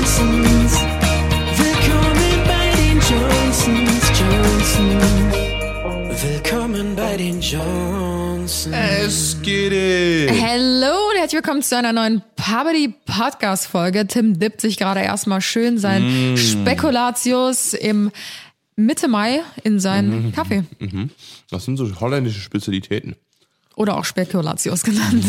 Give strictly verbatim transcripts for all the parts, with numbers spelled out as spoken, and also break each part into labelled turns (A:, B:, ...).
A: Johnsons. Willkommen bei den Johnsons, Johnsons. Willkommen bei den Johnsons.
B: Es geht it.
C: Hello und herzlich willkommen zu einer neuen Pabadi-Podcast-Folge. Tim dippt sich gerade erstmal schön sein mm. Spekulatius im Mitte Mai in seinen mm. Kaffee.
B: Mhm. Das sind so holländische Spezialitäten.
C: Oder auch Spekulatius genannt.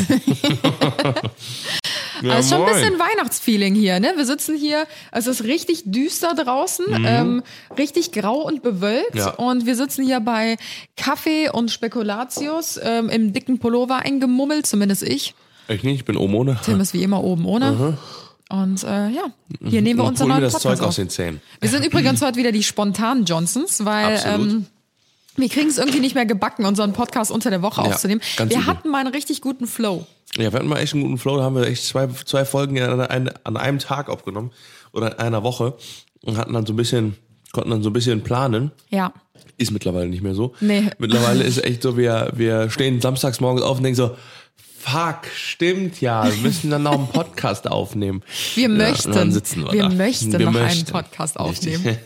B: Ja,
C: aber es ist schon ein
B: moin.
C: bisschen Weihnachtsfeeling hier, ne? Wir sitzen hier, es ist richtig düster draußen, mhm. ähm, richtig grau und bewölkt.
B: Ja.
C: Und wir sitzen hier bei Kaffee und Spekulatius ähm, im dicken Pullover eingemummelt, zumindest ich.
B: Ich nicht, ich bin oben ohne.
C: Tim ist wie immer oben ohne.
B: Mhm.
C: Und äh, ja, hier nehmen wir
B: Und
C: unseren
B: holen
C: neuen
B: mir das
C: Podcast
B: Zeug
C: auf.
B: aus den Zähnen.
C: Wir sind übrigens heute wieder die spontanen Johnsons, weil
B: Absolut.
C: ähm, wir kriegen es irgendwie nicht mehr gebacken, unseren Podcast unter der Woche
B: Ja,
C: aufzunehmen.
B: ganz
C: Wir
B: übel.
C: hatten mal einen richtig guten Flow.
B: Ja, wir hatten mal echt einen guten Flow, da haben wir echt zwei, zwei Folgen an, ein, an einem Tag aufgenommen oder in einer Woche und hatten dann so ein bisschen, konnten dann so ein bisschen planen.
C: Ja.
B: Ist mittlerweile nicht mehr so.
C: Nee.
B: Mittlerweile ist echt so, wir, wir stehen samstags morgens auf und denken so, fuck, stimmt ja, wir müssen dann noch einen Podcast aufnehmen.
C: Wir
B: Ja,
C: möchten,
B: und dann sitzen wir,
C: wir
B: da.
C: möchten
B: wir
C: noch
B: möchten.
C: einen Podcast
B: Richtig.
C: aufnehmen.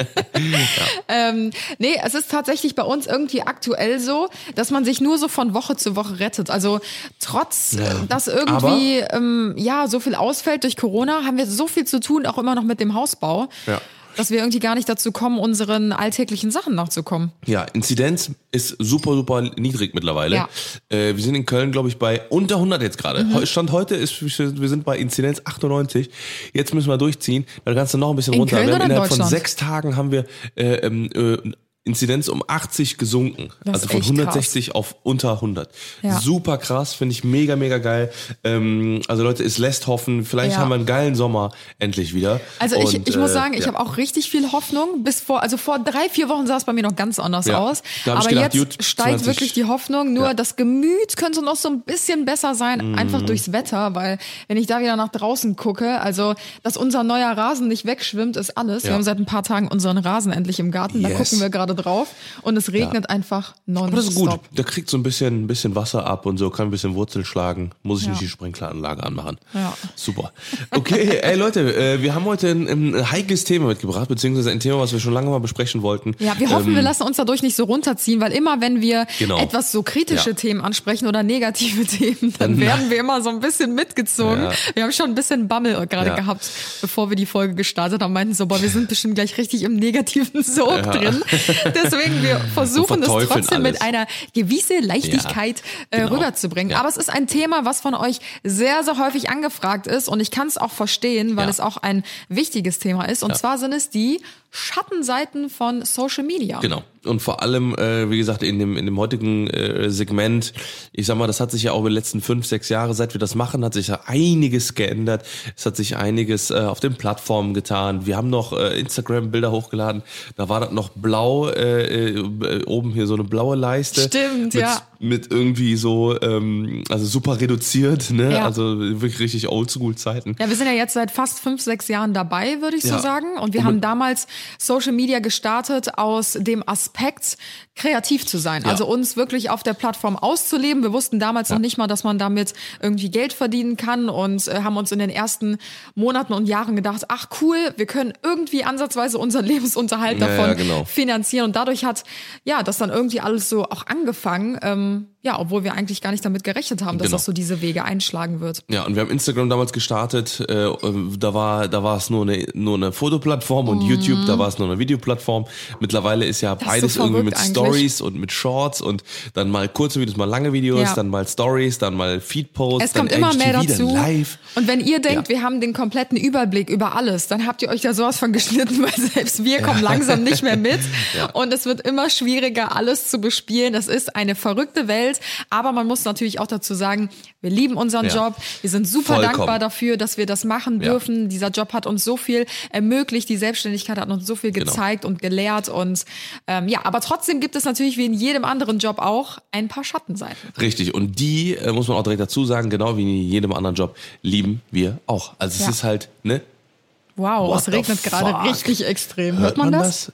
C: ähm, nee, es ist tatsächlich bei uns irgendwie aktuell so, dass man sich nur so von Woche zu Woche rettet. Also trotz,
B: Ja.
C: äh, dass irgendwie ähm, ja so viel ausfällt durch Corona, haben wir so viel zu tun, auch immer noch mit dem Hausbau.
B: Ja.
C: Dass wir irgendwie gar nicht dazu kommen, unseren alltäglichen Sachen nachzukommen.
B: Ja, Inzidenz ist super, super niedrig mittlerweile.
C: Ja.
B: Äh, wir sind in Köln, glaube ich, bei unter hundert jetzt gerade.
C: Mhm.
B: Stand heute ist, wir sind bei Inzidenz achtundneunzig. Jetzt müssen wir durchziehen. Dann kannst du noch ein bisschen
C: In
B: runter.
C: Köln
B: wir haben
C: oder in
B: innerhalb von
C: Deutschland?
B: sechs Tagen haben wir äh, ähm, äh, Inzidenz um achtzig gesunken.
C: Das
B: Also
C: ist
B: von
C: echt
B: hundertsechzig auf unter hundert.
C: Ja.
B: Super krass, finde ich mega, mega geil. Ähm, also Leute, es lässt hoffen. Vielleicht
C: Ja.
B: haben wir einen geilen Sommer endlich wieder.
C: Also ich,
B: Und,
C: ich muss
B: äh,
C: sagen, ich
B: ja.
C: habe auch richtig viel Hoffnung. Bis vor, also vor drei, vier Wochen sah es bei mir noch ganz anders
B: Ja.
C: aus.
B: Da hab ich
C: Aber
B: gedacht,
C: jetzt
B: gut,
C: steigt
B: zwanzig
C: wirklich die Hoffnung. Nur
B: Ja.
C: das Gemüt könnte noch so ein bisschen besser sein,
B: Mhm.
C: einfach durchs Wetter. Weil wenn ich da wieder nach draußen gucke, also dass unser neuer Rasen nicht wegschwimmt, ist alles.
B: Ja.
C: Wir haben seit ein paar Tagen unseren Rasen endlich im Garten. Da
B: Yes.
C: gucken wir gerade drauf. Und es regnet einfach nonstop.
B: Aber das ist gut. Der kriegt so ein bisschen, ein bisschen Wasser ab und so, kann ein bisschen Wurzel schlagen. Muss ich
C: Ja.
B: nicht die Sprinkleranlage anmachen.
C: Ja.
B: Super. Okay, ey Leute, äh, wir haben heute ein, ein heikles Thema mitgebracht, beziehungsweise ein Thema, was wir schon lange mal besprechen wollten.
C: Ja, wir hoffen,
B: Ähm,
C: wir lassen uns dadurch nicht so runterziehen, weil immer, wenn wir
B: Genau.
C: etwas so kritische
B: Ja.
C: Themen ansprechen oder negative Themen, dann
B: Dann-
C: werden wir immer so ein bisschen mitgezogen.
B: Ja.
C: Wir haben schon ein bisschen Bammel gerade
B: Ja.
C: gehabt, bevor wir die Folge gestartet haben, meinten so, boah, wir sind bestimmt gleich richtig im negativen Sog
B: Ja.
C: drin. Deswegen, wir versuchen es
B: verteufeln
C: trotzdem mit
B: alles.
C: einer gewissen Leichtigkeit
B: Ja,
C: äh,
B: genau.
C: rüberzubringen.
B: Ja.
C: Aber es ist ein Thema, was von euch sehr, sehr häufig angefragt ist und ich kann es auch verstehen, weil
B: Ja.
C: es auch ein wichtiges Thema ist. Und
B: Ja.
C: zwar sind es die Schattenseiten von Social Media.
B: Genau. Und vor allem, äh, wie gesagt, in dem in dem heutigen äh, Segment, ich sag mal, das hat sich ja auch über die letzten fünf, sechs Jahre, seit wir das machen, hat sich ja einiges geändert. Es hat sich einiges äh, auf den Plattformen getan. Wir haben noch äh, Instagram-Bilder hochgeladen. Da war das noch blau, äh, äh, oben hier so eine blaue Leiste.
C: Stimmt,
B: mit,
C: ja.
B: Mit irgendwie so, ähm, also super reduziert, ne?
C: Ja.
B: Also wirklich richtig Oldschool-Zeiten.
C: Ja, wir sind ja jetzt seit fast fünf, sechs Jahren dabei, würde ich
B: Ja.
C: so sagen. Und wir
B: Und
C: haben
B: mit-
C: damals Social Media gestartet aus dem Aspekt, kreativ zu sein.
B: Ja.
C: Also uns wirklich auf der Plattform auszuleben. Wir wussten damals noch nicht mal, dass man damit irgendwie Geld verdienen kann und äh, haben uns in den ersten Monaten und Jahren gedacht, ach cool, wir können irgendwie ansatzweise unseren Lebensunterhalt
B: Ja,
C: davon
B: ja, genau.
C: finanzieren. Und dadurch hat ja das dann irgendwie alles so auch angefangen. Ähm, ja, obwohl wir eigentlich gar nicht damit gerechnet haben, dass
B: Genau.
C: das so diese Wege einschlagen wird.
B: Ja, und wir haben Instagram damals gestartet, äh, da war da war es nur eine nur eine Fotoplattform und YouTube, da war es nur eine Videoplattform. Mittlerweile ist ja
C: Das ist
B: beides
C: so
B: irgendwie mit
C: verrückt eigentlich.
B: Stories und mit Shorts und dann mal kurze Videos, mal lange Videos,
C: Ja.
B: dann mal Stories, dann mal Feedposts,
C: Es
B: dann
C: kommt immer
B: H G T V,
C: mehr
B: dann
C: dazu.
B: Live.
C: Und wenn ihr denkt,
B: Ja.
C: wir haben den kompletten Überblick über alles, dann habt ihr euch da sowas von geschnitten, weil selbst wir kommen langsam nicht mehr mit.
B: Ja.
C: Und es wird immer schwieriger, alles zu bespielen. Das ist eine verrückte Welt. Aber man muss natürlich auch dazu sagen, wir lieben unseren
B: Ja.
C: Job. Wir sind super
B: Vollkommen.
C: dankbar dafür, dass wir das machen
B: Ja.
C: dürfen. Dieser Job hat uns so viel ermöglicht. Die Selbstständigkeit hat uns so viel
B: Genau.
C: gezeigt und gelehrt. Und ähm, ja, aber trotzdem gibt es natürlich wie in jedem anderen Job auch ein paar Schattenseiten.
B: Richtig, und die, äh, muss man auch direkt dazu sagen, genau wie in jedem anderen Job, lieben wir auch. Also es
C: Ja.
B: ist halt, ne?
C: Wow,
B: What
C: es regnet
B: the
C: gerade
B: fuck?
C: richtig extrem. Hört man das?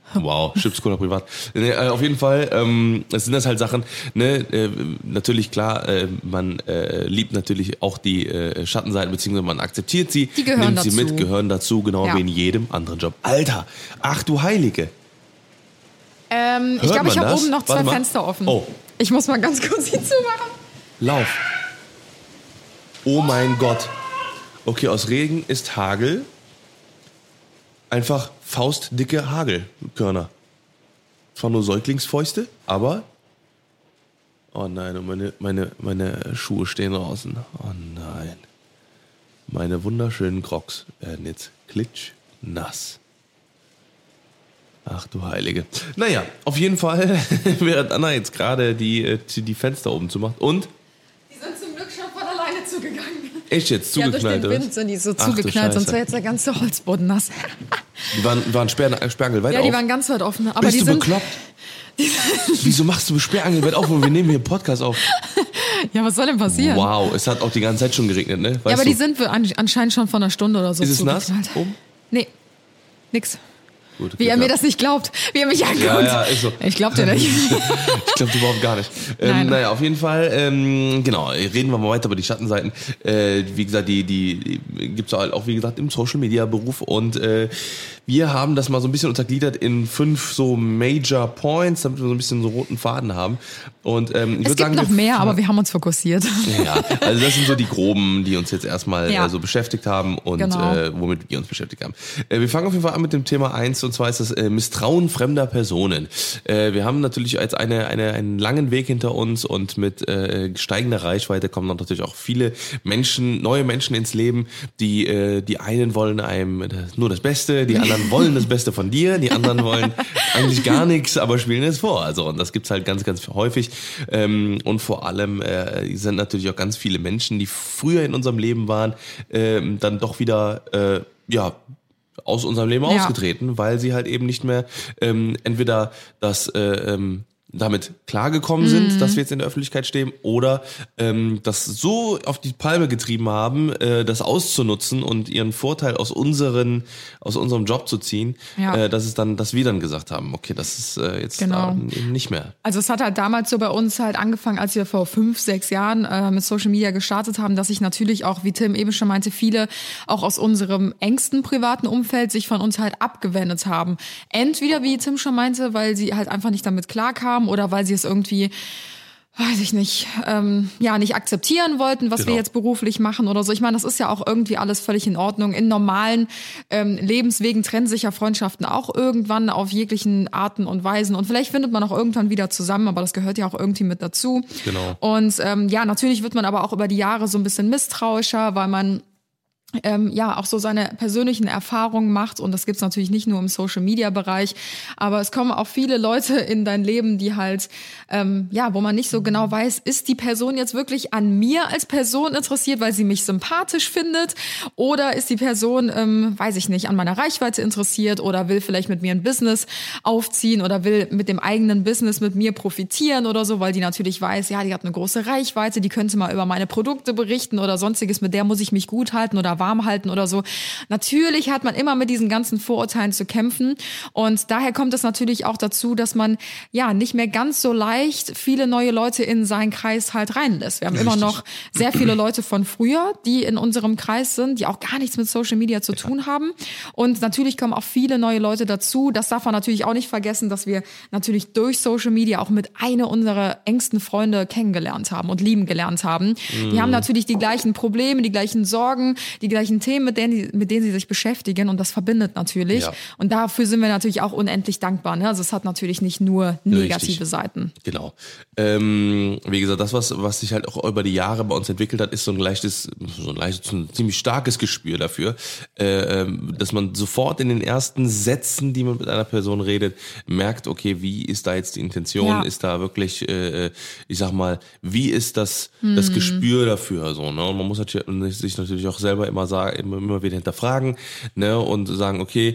B: Wow, Chips-Cola privat. Nee, äh, auf jeden Fall, ähm, es sind das halt Sachen, ne, äh, natürlich klar, äh, man äh, liebt natürlich auch die äh, Schattenseiten, beziehungsweise man akzeptiert sie,
C: Die gehören
B: nimmt sie
C: dazu.
B: mit, gehören dazu, genau
C: Ja.
B: wie in jedem anderen Job. Alter, ach du Heilige.
C: Ähm, ich
B: Hört
C: glaube, ich
B: man
C: habe
B: das?
C: oben noch zwei
B: Warte mal.
C: Fenster offen.
B: Oh.
C: Ich muss mal ganz kurz die zumachen.
B: Lauf. Oh mein Gott. Okay, aus Regen ist Hagel. Einfach faustdicke Hagelkörner. Zwar nur Säuglingsfäuste, aber... Oh nein, und meine, meine, meine Schuhe stehen draußen. Oh nein. Meine wunderschönen Crocs werden jetzt klitschnass. Ach du Heilige. Naja, auf jeden Fall, während Anna jetzt gerade die, die Fenster oben zumacht und...
C: Die sind zum Glück schon von alleine zugegangen.
B: Echt jetzt
C: Ja, durch
B: zugeknallt,
C: den
B: oder?
C: Wind sind die so
B: Ach du
C: zugeknallt, sonst
B: Scheiße.
C: wäre jetzt der ganze Holzboden nass.
B: Die waren, waren Sperr, Sperrangelweit
C: Ja,
B: auf.
C: die waren ganz weit offen. Aber
B: Bist
C: die
B: du
C: sind,
B: bekloppt? Wieso machst du Sperrangelweit auf und wir nehmen hier einen Podcast auf?
C: Ja, was soll denn passieren?
B: Wow, es hat auch die ganze Zeit schon geregnet, ne? Weißt
C: Ja, aber
B: du?
C: die sind wir an, anscheinend schon von einer Stunde oder so
B: Ist es nass?
C: zugeknallt.
B: Oben?
C: Nee, nix.
B: Gut,
C: Wie
B: Glück
C: er mir
B: gehabt.
C: das nicht glaubt. Wie er mich anguckt.
B: Ja, ja, ist so.
C: Ich glaub dir nicht.
B: Ich glaube überhaupt gar nicht. Ähm,
C: Nein.
B: naja, auf jeden Fall, ähm, genau, reden wir mal weiter über die Schattenseiten. Äh, wie gesagt, die, die, die gibt's halt auch, wie gesagt, im Social-Media-Beruf und äh, wir haben das mal so ein bisschen untergliedert in fünf so Major Points, damit wir so ein bisschen so roten Faden haben. Und ähm, ich
C: Es
B: würde
C: gibt
B: sagen,
C: noch
B: wir
C: mehr, aber wir haben uns fokussiert.
B: Ja, also das sind so die groben, die uns jetzt erstmal
C: Ja.
B: äh, so beschäftigt haben und
C: Genau.
B: äh, womit wir uns beschäftigt haben. Äh, wir fangen auf jeden Fall an mit dem Thema eins und zwar ist das äh, Misstrauen fremder Personen. Äh, wir haben natürlich jetzt eine, eine, einen langen Weg hinter uns und mit äh, steigender Reichweite kommen dann natürlich auch viele Menschen, neue Menschen ins Leben, die äh, die einen wollen einem nur das Beste, die anderen wollen das Beste von dir, die anderen wollen eigentlich gar nichts, aber spielen es vor. Also und das gibt's halt ganz, ganz häufig. Ähm, und vor allem äh, sind natürlich auch ganz viele Menschen, die früher in unserem Leben waren, ähm, dann doch wieder äh, ja aus unserem Leben
C: Ja.
B: ausgetreten, weil sie halt eben nicht mehr ähm, entweder das äh, ähm, damit klargekommen sind, dass wir jetzt in der Öffentlichkeit stehen oder ähm, das so auf die Palme getrieben haben, äh, das auszunutzen und ihren Vorteil aus unseren aus unserem Job zu ziehen,
C: Ja.
B: äh, dass es dann, dass wir dann gesagt haben, okay, das ist äh, jetzt
C: Genau.
B: äh, eben nicht mehr.
C: Also es hat halt damals so bei uns halt angefangen, als wir vor fünf, sechs Jahren äh, mit Social Media gestartet haben, dass sich natürlich auch, wie Tim eben schon meinte, viele auch aus unserem engsten privaten Umfeld sich von uns halt abgewendet haben. Entweder, wie Tim schon meinte, weil sie halt einfach nicht damit klarkamen oder weil sie es irgendwie, weiß ich nicht, ähm, ja, nicht akzeptieren wollten, was
B: Genau.
C: wir jetzt beruflich machen oder so. Ich meine, das ist ja auch irgendwie alles völlig in Ordnung. In normalen ähm, Lebenswegen trennen sich ja Freundschaften auch irgendwann auf jeglichen Arten und Weisen. Und vielleicht findet man auch irgendwann wieder zusammen, aber das gehört ja auch irgendwie mit dazu.
B: Genau.
C: Und ähm, ja, natürlich wird man aber auch über die Jahre so ein bisschen misstrauischer, weil man ähm, ja auch so seine persönlichen Erfahrungen macht und das gibt's natürlich nicht nur im Social-Media-Bereich, aber es kommen auch viele Leute in dein Leben, die halt, ähm, ja, wo man nicht so genau weiß, ist die Person jetzt wirklich an mir als Person interessiert, weil sie mich sympathisch findet oder ist die Person, ähm, weiß ich nicht, an meiner Reichweite interessiert oder will vielleicht mit mir ein Business aufziehen oder will mit dem eigenen Business mit mir profitieren oder so, weil die natürlich weiß, ja, die hat eine große Reichweite, die könnte mal über meine Produkte berichten oder sonstiges, mit der muss ich mich gut halten oder warm halten oder so. Natürlich hat man immer mit diesen ganzen Vorurteilen zu kämpfen und daher kommt es natürlich auch dazu, dass man ja nicht mehr ganz so leicht viele neue Leute in seinen Kreis halt reinlässt. Wir haben immer noch sehr viele Leute von früher, die in unserem Kreis sind, die auch gar nichts mit Social Media zu tun haben und natürlich kommen auch viele neue Leute dazu. Das darf man natürlich auch nicht vergessen, dass wir natürlich durch Social Media auch mit einer unserer engsten Freunde kennengelernt haben und lieben gelernt haben. Die haben natürlich die gleichen Probleme, die gleichen Sorgen, die gleichen Themen, mit denen, die, mit denen sie sich beschäftigen und das verbindet natürlich.
B: Ja.
C: Und dafür sind wir natürlich auch unendlich dankbar. Ne? Also es hat natürlich nicht nur negative
B: Richtig.
C: Seiten.
B: Genau. Ähm, wie gesagt, das, was, was sich halt auch über die Jahre bei uns entwickelt hat, ist so ein leichtes, so ein leichtes, so ein ziemlich starkes Gespür dafür, äh, ähm, dass man sofort in den ersten Sätzen, die man mit einer Person redet, merkt, okay, wie ist da jetzt die Intention?
C: Ja.
B: Ist da wirklich, äh, ich sag mal, wie ist das, das Gespür dafür? So, ne? Und man muss natürlich, sich natürlich auch selber immer sagen, immer, immer wieder hinterfragen, ne? Und sagen, okay,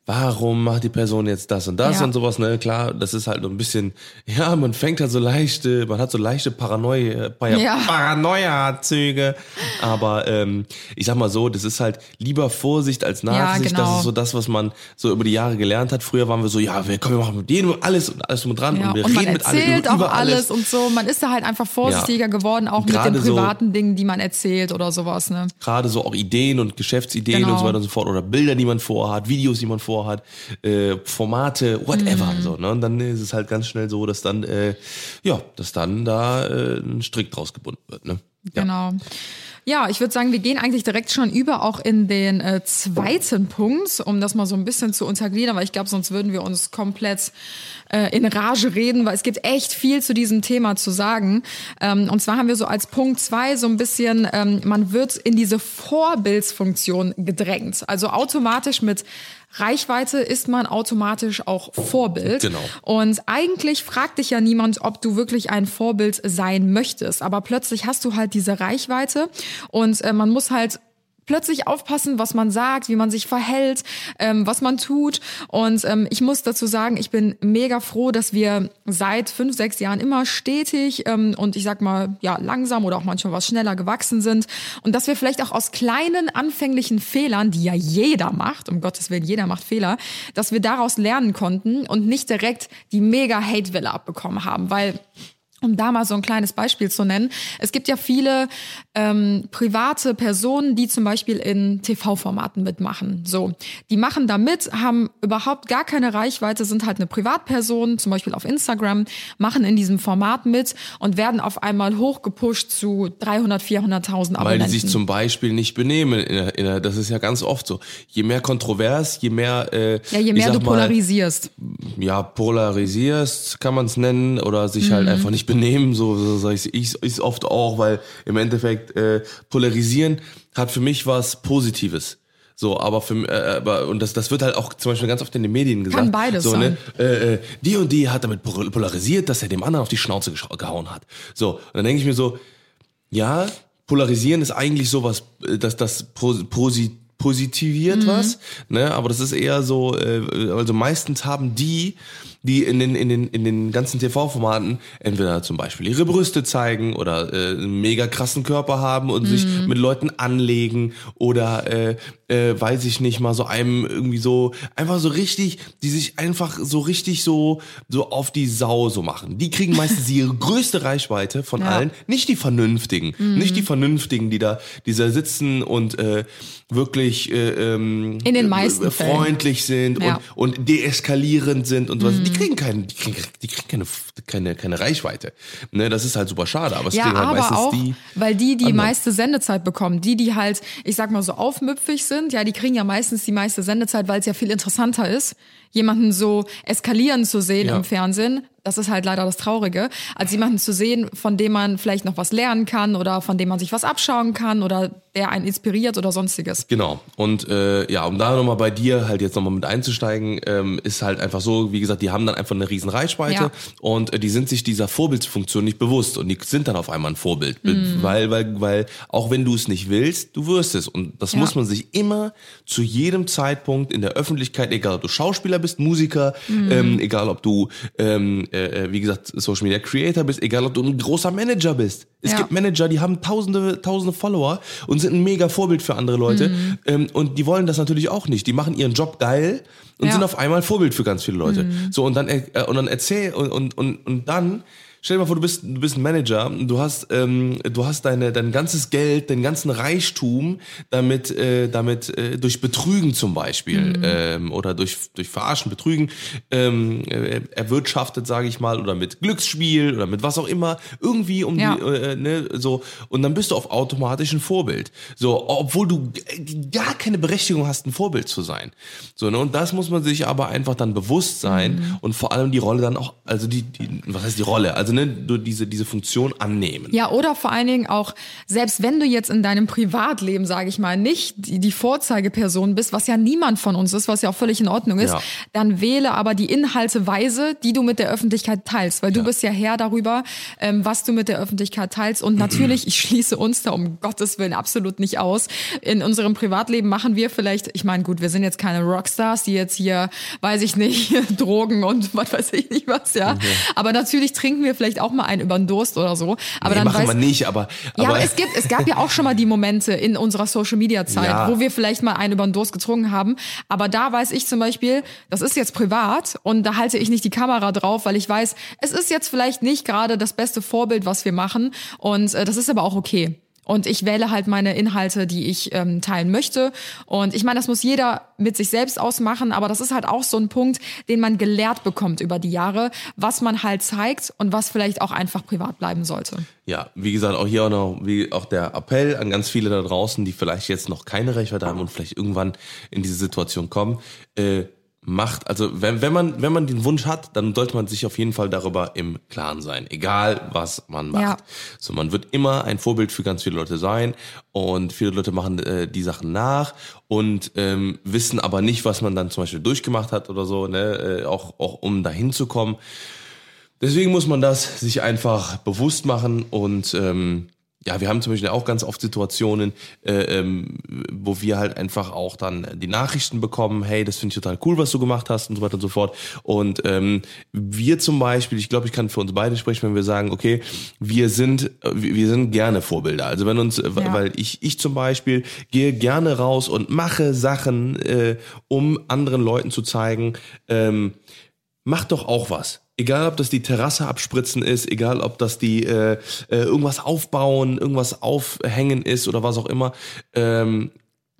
B: warum macht die Person jetzt das und das
C: Ja.
B: und sowas, ne? Klar, das ist halt so ein bisschen, ja, man fängt halt so leichte, man hat so leichte Paranoia, Par-
C: Ja.
B: Paranoia-Züge, aber ähm, ich sag mal so, das ist halt lieber Vorsicht als Nachsicht,
C: genau.
B: das ist so das, was man so über die Jahre gelernt hat. Früher waren wir so, ja, wir, komm, wir machen mit jedem alles und alles mit dran
C: Ja,
B: und wir
C: und man
B: reden mit allen
C: erzählt
B: über, über
C: auch alles
B: alles.
C: und so. Man ist da halt einfach vorsichtiger
B: Ja.
C: geworden, auch mit
B: Gerade
C: den
B: so-
C: privaten Dingen, die man erzählt oder sowas. Ne?
B: Gerade so auch Ideen und Geschäftsideen
C: Genau.
B: und so weiter und so fort oder Bilder, die man vorhat, Videos, die man vorhat, äh, Formate, whatever.
C: Mhm.
B: So, ne? Und dann ist es halt ganz schnell so, dass dann, äh, ja, dass dann da äh, ein Strick draus gebunden wird. Ne? Ja.
C: Genau. Ja, ich würde sagen, wir gehen eigentlich direkt schon über auch in den äh, zweiten Punkt, um das mal so ein bisschen zu untergliedern, weil ich glaube, sonst würden wir uns komplett äh, in Rage reden, weil es gibt echt viel zu diesem Thema zu sagen. Ähm, und zwar haben wir so als Punkt zwei so ein bisschen, ähm, man wird in diese Vorbildsfunktion gedrängt. Also automatisch mit Reichweite ist man automatisch auch Vorbild.
B: Genau.
C: Und eigentlich fragt dich ja niemand, ob du wirklich ein Vorbild sein möchtest. Aber plötzlich hast du halt diese Reichweite und äh, man muss halt plötzlich aufpassen, was man sagt, wie man sich verhält, ähm, was man tut. Und ähm, ich muss dazu sagen, ich bin mega froh, dass wir seit fünf, sechs Jahren immer stetig ähm, und ich sag mal, ja, langsam oder auch manchmal was schneller gewachsen sind. Und dass wir vielleicht auch aus kleinen anfänglichen Fehlern, die ja jeder macht, um Gottes Willen, jeder macht Fehler, dass wir daraus lernen konnten und nicht direkt die mega Hate-Welle abbekommen haben. Weil um da mal so ein kleines Beispiel zu nennen. Es gibt ja viele ähm, private Personen, die zum Beispiel in T V-Formaten mitmachen. So, die machen da mit, haben überhaupt gar keine Reichweite, sind halt eine Privatperson, zum Beispiel auf Instagram, machen in diesem Format mit und werden auf einmal hochgepusht zu dreihundert, vierhunderttausend
B: Weil
C: Abonnenten.
B: die sich zum Beispiel nicht benehmen. In der, in der, das ist ja ganz oft so. Je mehr kontrovers, je mehr, äh,
C: ja, je
B: ich
C: mehr
B: sag
C: du
B: mal,
C: polarisierst.
B: ja, polarisierst, kann man es nennen, oder sich halt einfach nicht benehmen, so, so sage ich ich ich oft auch, weil im Endeffekt äh, polarisieren hat für mich was Positives. So, aber für äh, aber und das das wird halt auch zum Beispiel ganz oft in den Medien gesagt.
C: Kann beides
B: so,
C: sein.
B: Ne, äh, äh, die und die hat damit polarisiert, dass er dem anderen auf die Schnauze gesch- gehauen hat. So, und dann denke ich mir so, ja, polarisieren ist eigentlich sowas, äh, dass das posi positiviert was, ne? Aber das ist eher so, äh, also meistens haben die, die in den in den in den ganzen T V-Formaten entweder zum Beispiel ihre Brüste zeigen oder äh, einen mega krassen Körper haben und sich mit Leuten anlegen oder äh, äh, weiß ich nicht mal so einem irgendwie so einfach so richtig, die sich einfach so richtig so so auf die Sau so machen. Die kriegen meistens ihre größte Reichweite von
C: Ja.
B: allen, nicht die Vernünftigen, nicht die Vernünftigen, die da die da sitzen und äh, wirklich äh, ähm,
C: In den meisten
B: äh,
C: Fällen.
B: freundlich sind
C: Ja.
B: und, und deeskalierend sind und so. Die kriegen keinen, die kriegen, die kriegen keine, keine, keine Reichweite. Ne, das ist halt super schade, aber es
C: Ja,
B: kriegen halt
C: aber
B: meistens
C: auch,
B: die.
C: weil die die
B: anderen.
C: meiste Sendezeit bekommen. Die, die halt, ich sag mal so aufmüpfig sind, ja, die kriegen ja meistens die meiste Sendezeit, weil es ja viel interessanter ist, jemanden so eskalieren zu sehen
B: Ja.
C: im Fernsehen. Das ist halt leider das Traurige, als jemanden zu sehen, von dem man vielleicht noch was lernen kann oder von dem man sich was abschauen kann oder der einen inspiriert oder sonstiges.
B: Genau. Und äh, ja, um da nochmal bei dir halt jetzt nochmal mit einzusteigen, ähm, ist halt einfach so, wie gesagt, die haben dann einfach eine riesen Reichweite
C: Ja.
B: und äh, die sind sich dieser Vorbildsfunktion nicht bewusst und die sind dann auf einmal ein Vorbild.
C: Mhm.
B: Weil, weil, weil auch wenn du es nicht willst, du wirst es. Und das
C: Ja.
B: muss man sich immer zu jedem Zeitpunkt in der Öffentlichkeit, egal ob du Schauspieler bist, Musiker,
C: Mhm.
B: ähm, egal ob du, ähm, äh, wie gesagt, Social Media Creator bist, egal ob du ein großer Manager bist. Es
C: Ja.
B: gibt Manager, die haben tausende, tausende Follower und sind ein mega Vorbild für andere Leute.
C: Mhm.
B: Ähm, und die wollen das natürlich auch nicht. Die machen ihren Job geil und
C: Ja.
B: sind auf einmal Vorbild für ganz viele Leute.
C: Mhm.
B: So, und dann, äh, und dann erzähl, und, und, und, und dann, stell dir mal vor, du bist, du bist ein Manager, du hast, ähm, du hast deine, dein ganzes Geld, deinen ganzen Reichtum damit, äh, damit äh, durch Betrügen zum Beispiel
C: Mhm.
B: ähm, oder durch, durch Verarschen, Betrügen ähm, äh, erwirtschaftet, sage ich mal, oder mit Glücksspiel oder mit was auch immer, irgendwie um
C: Ja.
B: die, äh, ne, so, und dann bist du auf automatisch ein Vorbild. So, obwohl du g- gar keine Berechtigung hast, ein Vorbild zu sein. So, ne, und das muss man sich aber einfach dann bewusst sein
C: Mhm.
B: und vor allem die Rolle dann auch, also die, die was heißt die Rolle? Also ne, du diese, diese Funktion annehmen.
C: Ja, oder vor allen Dingen auch, selbst wenn du jetzt in deinem Privatleben, sage ich mal, nicht die, die Vorzeigeperson bist, was ja niemand von uns ist, was ja auch völlig in Ordnung ist,
B: Ja.
C: dann wähle aber die Inhalte weise, die du mit der Öffentlichkeit teilst, weil du
B: Ja.
C: bist ja Herr darüber, ähm, was du mit der Öffentlichkeit teilst. Und natürlich, ich schließe uns da um Gottes Willen absolut nicht aus. In unserem Privatleben machen wir vielleicht, ich meine, gut, wir sind jetzt keine Rockstars, die jetzt hier, weiß ich nicht, Drogen und was weiß ich nicht was, ja.
B: Mhm.
C: Aber natürlich trinken wir vielleicht auch mal einen über den Durst oder so. Aber
B: nee,
C: dann
B: machen
C: weiß,
B: wir nicht, aber, aber,
C: ja, aber es gibt, es gab ja auch schon mal die Momente in unserer Social-Media-Zeit,
B: Ja.
C: wo wir vielleicht mal einen über den Durst getrunken haben. Aber da weiß ich zum Beispiel, das ist jetzt privat und da halte ich nicht die Kamera drauf, weil ich weiß, es ist jetzt vielleicht nicht gerade das beste Vorbild, was wir machen. Und äh, das ist aber auch okay. Und ich wähle halt meine Inhalte, die ich ähm, teilen möchte. Und ich meine, das muss jeder mit sich selbst ausmachen, aber das ist halt auch so ein Punkt, den man gelehrt bekommt über die Jahre, was man halt zeigt und was vielleicht auch einfach privat bleiben sollte.
B: ja, wie gesagt, auch hier auch noch, wie auch der Appell an ganz viele da draußen, die vielleicht jetzt noch keine Reichweite haben und vielleicht irgendwann in diese Situation kommen, äh, macht, also wenn, wenn man wenn man den Wunsch hat, dann sollte man sich auf jeden Fall darüber im Klaren sein, egal was man macht.
C: Ja.
B: So, man wird immer ein Vorbild für ganz viele Leute sein und viele Leute machen äh, die Sachen nach und ähm, wissen aber nicht, was man dann zum Beispiel durchgemacht hat oder so, ne, äh, auch auch um dahin zu kommen. Deswegen muss man das sich einfach bewusst machen und ähm, ja, wir haben zum Beispiel auch ganz oft Situationen, äh, ähm, wo wir halt einfach auch dann die Nachrichten bekommen, hey, das finde ich total cool, was du gemacht hast und so weiter und so fort. Und ähm, wir zum Beispiel, ich glaube, ich kann für uns beide sprechen, wenn wir sagen, okay, wir sind wir sind gerne Vorbilder. Also wenn uns, ja. weil ich ich zum Beispiel gehe gerne raus und mache Sachen, äh, um anderen Leuten zu zeigen, ähm, mach doch auch was. Egal, ob das die Terrasse abspritzen ist, egal, ob das die äh, äh, irgendwas aufbauen, irgendwas aufhängen ist oder was auch immer. Ähm,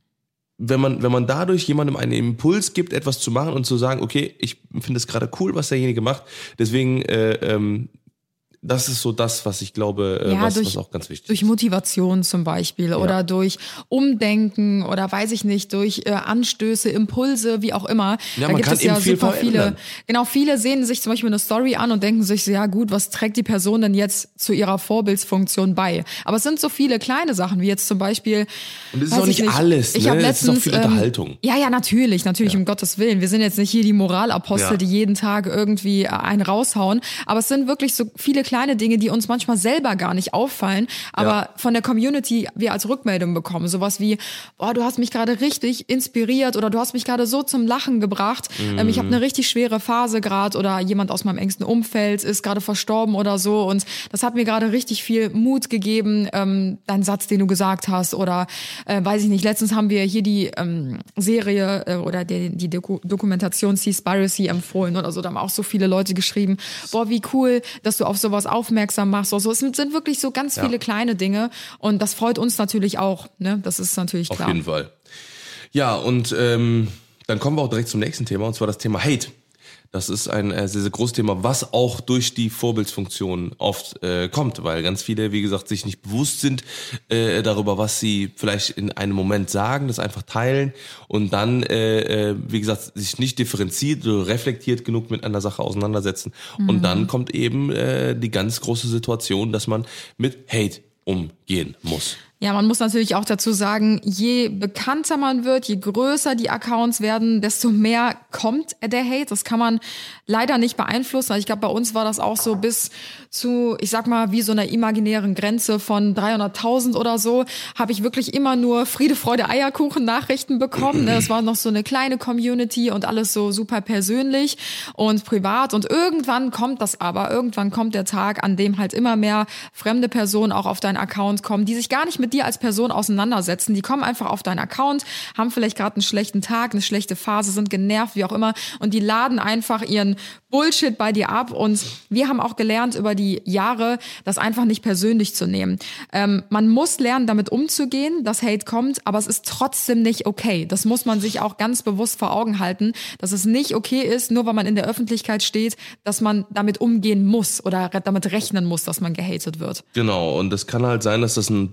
B: wenn man wenn man dadurch jemandem einen Impuls gibt, etwas zu machen und zu sagen, okay, ich finde es gerade cool, was derjenige macht. Deswegen äh, ähm, das ist so das, was ich glaube, äh,
C: Ja,
B: was,
C: durch,
B: was auch ganz wichtig
C: durch
B: ist.
C: Motivation zum Beispiel
B: Ja.
C: oder durch Umdenken oder weiß ich nicht, durch äh, Anstöße, Impulse, wie auch immer.
B: Ja,
C: da
B: man
C: gibt
B: kann
C: es ja
B: eben viel
C: super
B: verändern.
C: viele. Genau, viele sehen sich zum Beispiel eine Story an und denken sich so, ja gut, was trägt die Person denn jetzt zu ihrer Vorbildsfunktion bei? Aber es sind so viele kleine Sachen, wie jetzt zum Beispiel.
B: Und das ist
C: weiß
B: auch
C: ich
B: nicht alles,
C: Ich
B: ne?
C: habe
B: Es ist auch
C: letztens
B: viel
C: ähm,
B: Unterhaltung.
C: Ja, ja, natürlich, natürlich,
B: Ja.
C: um Gottes Willen. Wir sind jetzt nicht hier die Moralapostel,
B: Ja.
C: die jeden Tag irgendwie äh, einen raushauen. Aber es sind wirklich so viele kleine Dinge, die uns manchmal selber gar nicht auffallen, aber
B: Ja.
C: von der Community wir als Rückmeldung bekommen. Sowas wie, boah, du hast mich gerade richtig inspiriert oder du hast mich gerade so zum Lachen gebracht.
B: Mhm.
C: Ähm, ich habe eine richtig schwere Phase gerade oder jemand aus meinem engsten Umfeld ist gerade verstorben oder so und das hat mir gerade richtig viel Mut gegeben, ähm, dein Satz, den du gesagt hast oder äh, weiß ich nicht, letztens haben wir hier die ähm, Serie äh, oder die, die Doku- Dokumentation Seaspiracy empfohlen oder so, da haben auch so viele Leute geschrieben, boah, wie cool, dass du auf sowas aufmerksam machst oder so. Es sind, sind wirklich so ganz
B: Ja.
C: viele kleine Dinge und das freut uns natürlich auch, ne? Das ist natürlich klar.
B: Auf jeden Fall. Ja, und ähm, dann kommen wir auch direkt zum nächsten Thema, und zwar das Thema Hate. Das ist ein äh, sehr, sehr großes Thema, was auch durch die Vorbildsfunktion oft äh, kommt, weil ganz viele, wie gesagt, sich nicht bewusst sind äh, darüber, was sie vielleicht in einem Moment sagen, das einfach teilen und dann, äh, äh, wie gesagt, sich nicht differenziert oder reflektiert genug mit einer Sache auseinandersetzen. Mhm. Und dann kommt eben äh, die ganz große Situation, dass man mit Hate umgehen muss.
C: Ja, man muss natürlich auch dazu sagen, je bekannter man wird, je größer die Accounts werden, desto mehr kommt der Hate. Das kann man leider nicht beeinflussen. Ich glaube, bei uns war das auch so bis zu, ich sag mal, wie so einer imaginären Grenze von dreihunderttausend oder so, habe ich wirklich immer nur Friede, Freude, Eierkuchen Nachrichten bekommen. Das war noch so eine kleine Community und alles so super persönlich und privat. Und irgendwann kommt das aber, irgendwann kommt der Tag, an dem halt immer mehr fremde Personen auch auf deinen Account kommen, die sich gar nicht mit dir als Person auseinandersetzen. Die kommen einfach auf deinen Account, haben vielleicht gerade einen schlechten Tag, eine schlechte Phase, sind genervt, wie auch immer. Und die laden einfach ihren Bullshit bei dir ab. Und wir haben auch gelernt über die Jahre, das einfach nicht persönlich zu nehmen. Ähm, man muss lernen, damit umzugehen, dass Hate kommt, aber es ist trotzdem nicht okay. Das muss man sich auch ganz bewusst vor Augen halten, dass es nicht okay ist, nur weil man in der Öffentlichkeit steht, dass man damit umgehen muss oder damit rechnen muss, dass man gehatet wird.
B: Genau, und es kann halt sein, dass das ein Beitrag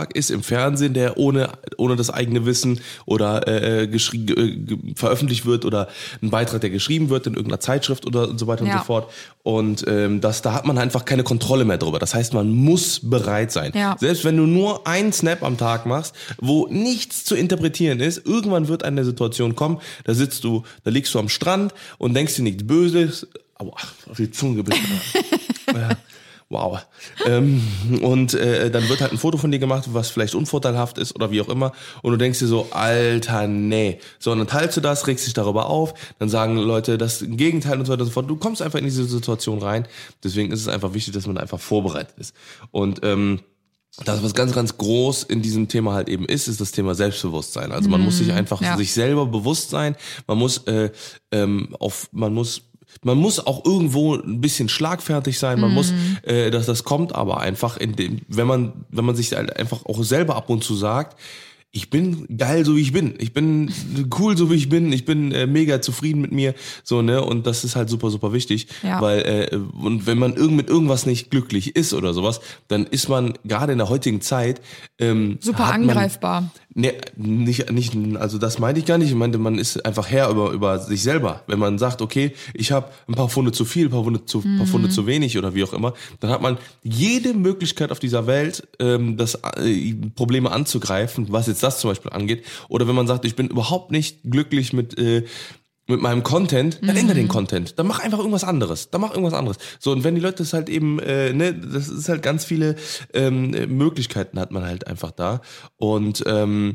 B: Beitrag ist im Fernsehen, der ohne ohne das eigene Wissen oder äh, geschrie- äh, veröffentlicht wird oder ein Beitrag, der geschrieben wird in irgendeiner Zeitschrift oder und so weiter
C: Ja.
B: und so fort. Und ähm, das, da hat man einfach keine Kontrolle mehr drüber. Das heißt, man muss bereit sein.
C: Ja.
B: Selbst wenn du nur einen Snap am Tag machst, wo nichts zu interpretieren ist, irgendwann wird eine Situation kommen, da sitzt du, da liegst du am Strand und denkst dir nichts Böses. Aua, auf die Zunge gebissen. Ja. Wow. Ähm, und äh, dann wird halt ein Foto von dir gemacht, was vielleicht unvorteilhaft ist oder wie auch immer. Und du denkst dir so, Alter, nee. So, und dann teilst du das, regst dich darüber auf. Dann sagen Leute das Gegenteil und so weiter und so fort. Du kommst einfach in diese Situation rein. Deswegen ist es einfach wichtig, dass man einfach vorbereitet ist. Und ähm, das, was ganz, ganz groß in diesem Thema halt eben ist, ist das Thema Selbstbewusstsein. Also man muss sich einfach
C: ja.
B: sich selber bewusst sein. Man muss äh, ähm, auf, man muss Man muss auch irgendwo ein bisschen schlagfertig sein. Man mm. muss, äh, dass das kommt, aber einfach in dem, wenn man, wenn man sich halt einfach auch selber ab und zu sagt, ich bin geil, so wie ich bin. Ich bin cool, so wie ich bin. Ich bin äh, mega zufrieden mit mir, so ne. Und das ist halt super, super wichtig,
C: ja.
B: weil äh, und wenn man irgend mit irgendwas nicht glücklich ist oder sowas, dann ist man gerade in der heutigen Zeit ähm,
C: super
B: hat man,
C: angreifbar.
B: Nee, nicht, nicht, also das meinte ich gar nicht. Ich meinte, man ist einfach Herr über, über sich selber. Wenn man sagt, okay, ich habe ein paar Pfunde zu viel, ein paar Pfunde zu, mhm. paar Pfunde zu wenig oder wie auch immer, dann hat man jede Möglichkeit auf dieser Welt, ähm, das äh, Probleme anzugreifen, was jetzt das zum Beispiel angeht. Oder wenn man sagt, ich bin überhaupt nicht glücklich mit äh, mit meinem Content, dann mhm. ändere den Content. Dann mach einfach irgendwas anderes. Dann mach irgendwas anderes. So, und wenn die Leute das halt eben, äh, ne, das ist halt ganz viele ähm, Möglichkeiten hat man halt einfach da. Und ähm,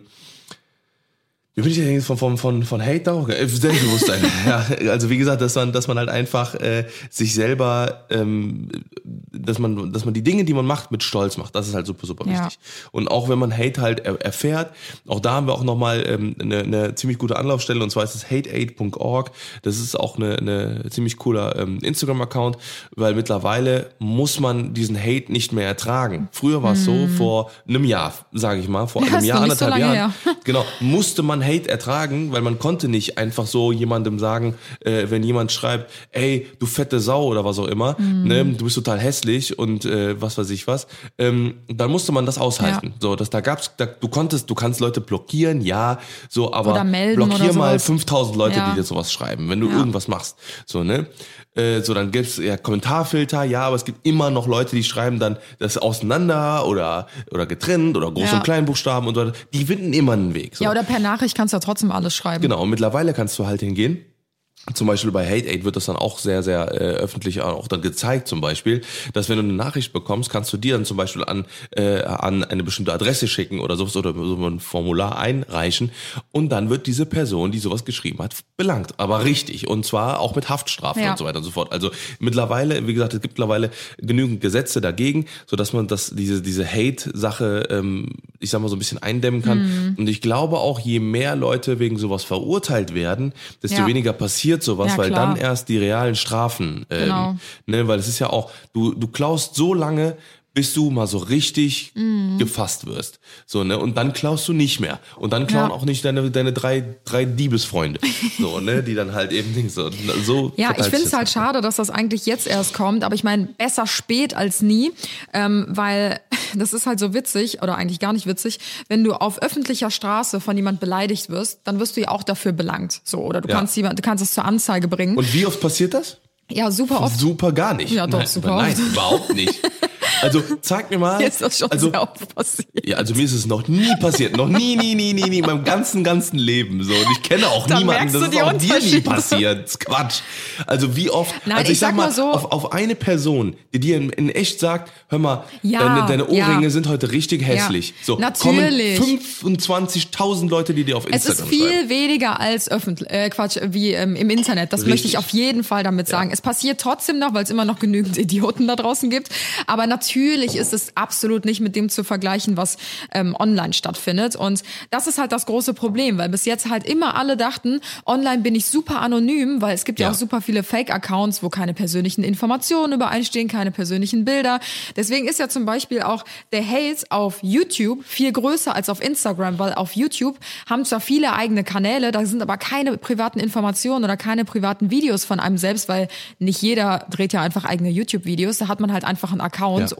B: wie bin ich denn jetzt von, von, von, von Hate da? Okay. Selbstbewusstsein. Ja, also wie gesagt, dass man, dass man halt einfach äh, sich selber, ähm, dass man, dass man die Dinge, die man macht, mit Stolz macht. Das ist halt super, super wichtig. Ja. Und auch wenn man Hate halt er, erfährt, auch da haben wir auch nochmal ähm, eine, eine ziemlich gute Anlaufstelle, und zwar ist es hate aid punkt org. Das ist auch eine, eine ziemlich cooler ähm, Instagram-Account, weil mittlerweile muss man diesen Hate nicht mehr ertragen. Früher war es hm. so, vor einem Jahr, sage ich mal, vor
C: ja,
B: einem Jahr, anderthalb
C: so
B: Jahren,
C: her.
B: genau, musste man Hate ertragen, weil man konnte nicht einfach so jemandem sagen, äh, wenn jemand schreibt, ey, du fette Sau oder was auch immer, mm. ne, du bist total hässlich und äh, was weiß ich was, ähm, dann musste man das aushalten. Ja. So, dass da gab's, da, du konntest, du kannst Leute blockieren, ja, so, aber
C: oder melden
B: blockier
C: oder
B: mal
C: sowas.
B: fünftausend Leute,
C: ja.
B: die dir sowas schreiben, wenn du
C: ja.
B: irgendwas machst, so, ne. Äh, so, dann gibt's ja Kommentarfilter, ja, aber es gibt immer noch Leute, die schreiben dann das auseinander oder oder getrennt oder Groß-
C: ja.
B: und Kleinbuchstaben und so weiter. Die finden immer einen Weg. So.
C: Ja, oder per Nachricht kannst du ja trotzdem alles schreiben.
B: Genau, und mittlerweile kannst du halt hingehen. Zum Beispiel bei hate aid wird das dann auch sehr, sehr äh, öffentlich auch dann gezeigt, zum Beispiel, dass wenn du eine Nachricht bekommst, kannst du dir dann zum Beispiel an äh, an eine bestimmte Adresse schicken oder sowas oder so ein Formular einreichen, und dann wird diese Person, die sowas geschrieben hat, belangt. Aber richtig, und zwar auch mit Haftstrafen
C: ja.
B: und so weiter und so fort. Also mittlerweile, wie gesagt, es gibt mittlerweile genügend Gesetze dagegen, sodass man das diese diese Hate-Sache, ähm, ich sag mal, so ein bisschen eindämmen kann. Mhm. Und ich glaube auch, je mehr Leute wegen sowas verurteilt werden, desto ja. weniger passiert sowas,
C: ja,
B: weil
C: klar.
B: dann erst die realen Strafen, ähm,
C: genau.
B: ne, weil es ist ja auch, du du klaust so lange, bis du mal so richtig mhm. gefasst wirst, so, ne, und dann klaust du nicht mehr, und dann klauen ja. auch nicht deine deine drei drei Diebesfreunde, so, ne, die dann halt eben nicht so so.
C: Ja, ich finde es halt schade, dass das eigentlich jetzt erst kommt, aber ich meine, besser spät als nie, ähm, weil das ist halt so witzig, oder eigentlich gar nicht witzig, wenn du auf öffentlicher Straße von jemand beleidigt wirst, dann wirst du ja auch dafür belangt, so, oder du
B: ja.
C: kannst jemand, du kannst es zur Anzeige bringen.
B: Und wie oft passiert das?
C: Ja, super oft.
B: Super gar nicht.
C: Ja, doch,
B: nein,
C: super
B: nein,
C: oft.
B: überhaupt nicht. Also zeig mir mal.
C: Jetzt ist das schon
B: also,
C: sehr oft passiert.
B: Ja, also mir ist es noch nie passiert. Noch nie, nie, nie, nie, nie in meinem ganzen, ganzen Leben. So. Und ich kenne auch
C: Da
B: niemanden,
C: merkst
B: das
C: du
B: ist auch
C: die
B: dir nie
C: Unterschiede.
B: passiert. Das ist Quatsch. Also wie oft,
C: Nein,
B: also ich,
C: ich
B: sag
C: sag
B: mal,
C: mal so,
B: auf, auf eine Person, die dir in, in echt sagt, hör mal,
C: Ja,
B: deine, deine Ohrringe
C: ja.
B: sind heute richtig hässlich.
C: Ja,
B: So,
C: natürlich.
B: kommen fünfundzwanzigtausend Leute, die dir auf
C: Es
B: Instagram
C: ist viel
B: schreiben.
C: weniger als öffentlich, äh, Quatsch, wie ähm, im Internet. Das
B: Richtig.
C: möchte ich auf jeden Fall damit sagen.
B: Ja.
C: Es passiert trotzdem noch, weil es immer noch genügend Idioten da draußen gibt. Aber natürlich ist es absolut nicht mit dem zu vergleichen, was ähm, online stattfindet. Und das ist halt das große Problem, weil bis jetzt halt immer alle dachten, online bin ich super anonym, weil es gibt ja,
B: Ja.
C: auch super viele Fake-Accounts, wo keine persönlichen Informationen übereinstehen, keine persönlichen Bilder. Deswegen ist ja zum Beispiel auch der Hate auf YouTube viel größer als auf Instagram, weil auf YouTube haben zwar viele eigene Kanäle, da sind aber keine privaten Informationen oder keine privaten Videos von einem selbst, weil nicht jeder dreht ja einfach eigene YouTube-Videos, da hat man halt einfach einen Account
B: Ja.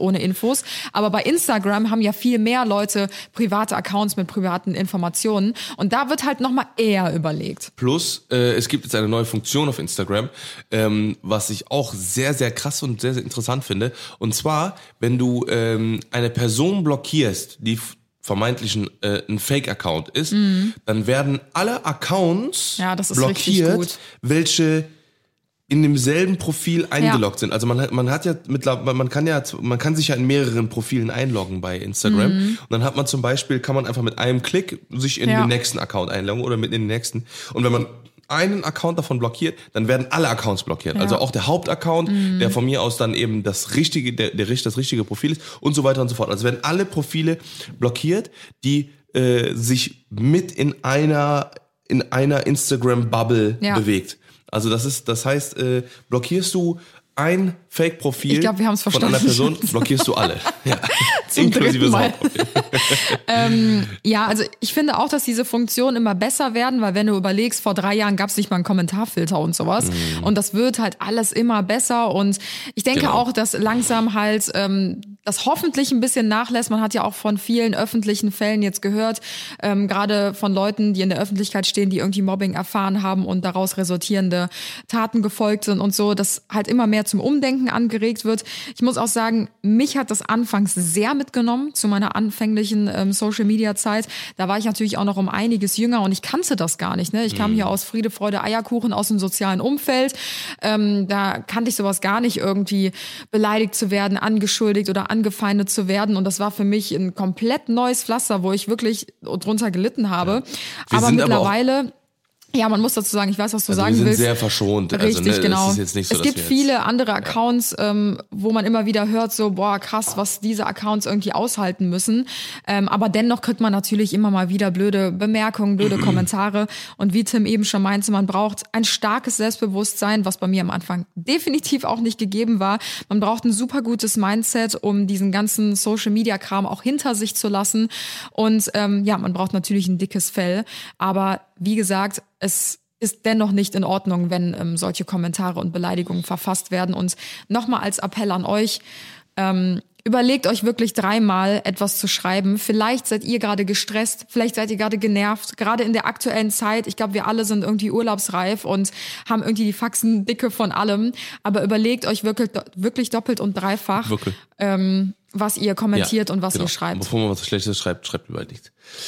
C: ohne Infos. Aber bei Instagram haben ja viel mehr Leute private Accounts mit privaten Informationen und da wird halt nochmal eher überlegt.
B: Plus, äh, es gibt jetzt eine neue Funktion auf Instagram, ähm, was ich auch sehr, sehr krass und sehr, sehr interessant finde. Und zwar, wenn du ähm, eine Person blockierst, die vermeintlich ein, äh, ein Fake-Account ist, mhm. dann werden alle Accounts
C: ja, das ist
B: blockiert,
C: gut.
B: welche in demselben Profil eingeloggt
C: ja.
B: sind. Also man hat, man hat ja mittlerweile, man kann ja, man kann sich ja in mehreren Profilen einloggen bei Instagram. Mhm. Und dann hat man zum Beispiel, kann man einfach mit einem Klick sich in ja. den nächsten Account einloggen oder mit in den nächsten. Und wenn man einen Account davon blockiert, dann werden alle Accounts blockiert. Ja. Also auch der Hauptaccount, mhm. der von mir aus dann eben das richtige, der, der das richtige Profil ist und so weiter und so fort. Also werden alle Profile blockiert, die äh, sich mit in einer in einer Instagram-Bubble ja. bewegt. Also das ist, das heißt, äh, blockierst du ein Fake-Profil
C: ich glaub, wir haben's
B: von einer Person, blockierst du alle. Ja. Inklusive das Hauptprofil.
C: ähm, ja, also ich finde auch, dass diese Funktionen immer besser werden, weil wenn du überlegst, vor drei Jahren gab es nicht mal einen Kommentarfilter und sowas. Mm. Und das wird halt alles immer besser. Und ich denke genau. auch, dass langsam halt ähm, das hoffentlich ein bisschen nachlässt. Man hat ja auch von vielen öffentlichen Fällen jetzt gehört, ähm, gerade von Leuten, die in der Öffentlichkeit stehen, die irgendwie Mobbing erfahren haben und daraus resultierende Taten gefolgt sind und so, dass halt immer mehr zum Umdenken angeregt wird. Ich muss auch sagen, mich hat das anfangs sehr mitgenommen zu meiner anfänglichen ähm, Social-Media-Zeit. Da war ich natürlich auch noch um einiges jünger und ich kannte das gar nicht. Ne? Ich kam mhm. hier aus Friede, Freude, Eierkuchen, aus dem sozialen Umfeld. Ähm, da kannte ich sowas gar nicht, irgendwie beleidigt zu werden, angeschuldigt oder angefeindet zu werden. Und das war für mich ein komplett neues Pflaster, wo ich wirklich drunter gelitten habe.
B: Ja.
C: Aber mittlerweile... Aber ja, man muss dazu sagen, ich weiß, was du
B: also
C: sagen willst.
B: Wir sind sehr verschont.
C: Richtig,
B: also, ne,
C: genau.
B: Es ist jetzt nicht so,
C: es gibt
B: dass wir
C: viele
B: jetzt,
C: andere Accounts, ja. ähm, wo man immer wieder hört, so, boah, krass, was diese Accounts irgendwie aushalten müssen. Ähm, aber dennoch kriegt man natürlich immer mal wieder blöde Bemerkungen, blöde Kommentare. Und wie Tim eben schon meinte, man braucht ein starkes Selbstbewusstsein, was bei mir am Anfang definitiv auch nicht gegeben war. Man braucht ein super gutes Mindset, um diesen ganzen Social-Media-Kram auch hinter sich zu lassen. Und ähm, ja, man braucht natürlich ein dickes Fell. Aber wie gesagt, es ist dennoch nicht in Ordnung, wenn ähm, solche Kommentare und Beleidigungen verfasst werden. Und nochmal als Appell an euch, ähm, überlegt euch wirklich dreimal etwas zu schreiben. Vielleicht seid ihr gerade gestresst, vielleicht seid ihr gerade genervt, gerade in der aktuellen Zeit. Ich glaube, wir alle sind irgendwie urlaubsreif und haben irgendwie die Faxen dicke von allem. Aber überlegt euch wirklich, wirklich doppelt und dreifach, wirklich. Ähm, was ihr kommentiert ja, und was
B: genau.
C: ihr schreibt.
B: Bevor man was Schlechtes schreibt, schreibt lieber nichts.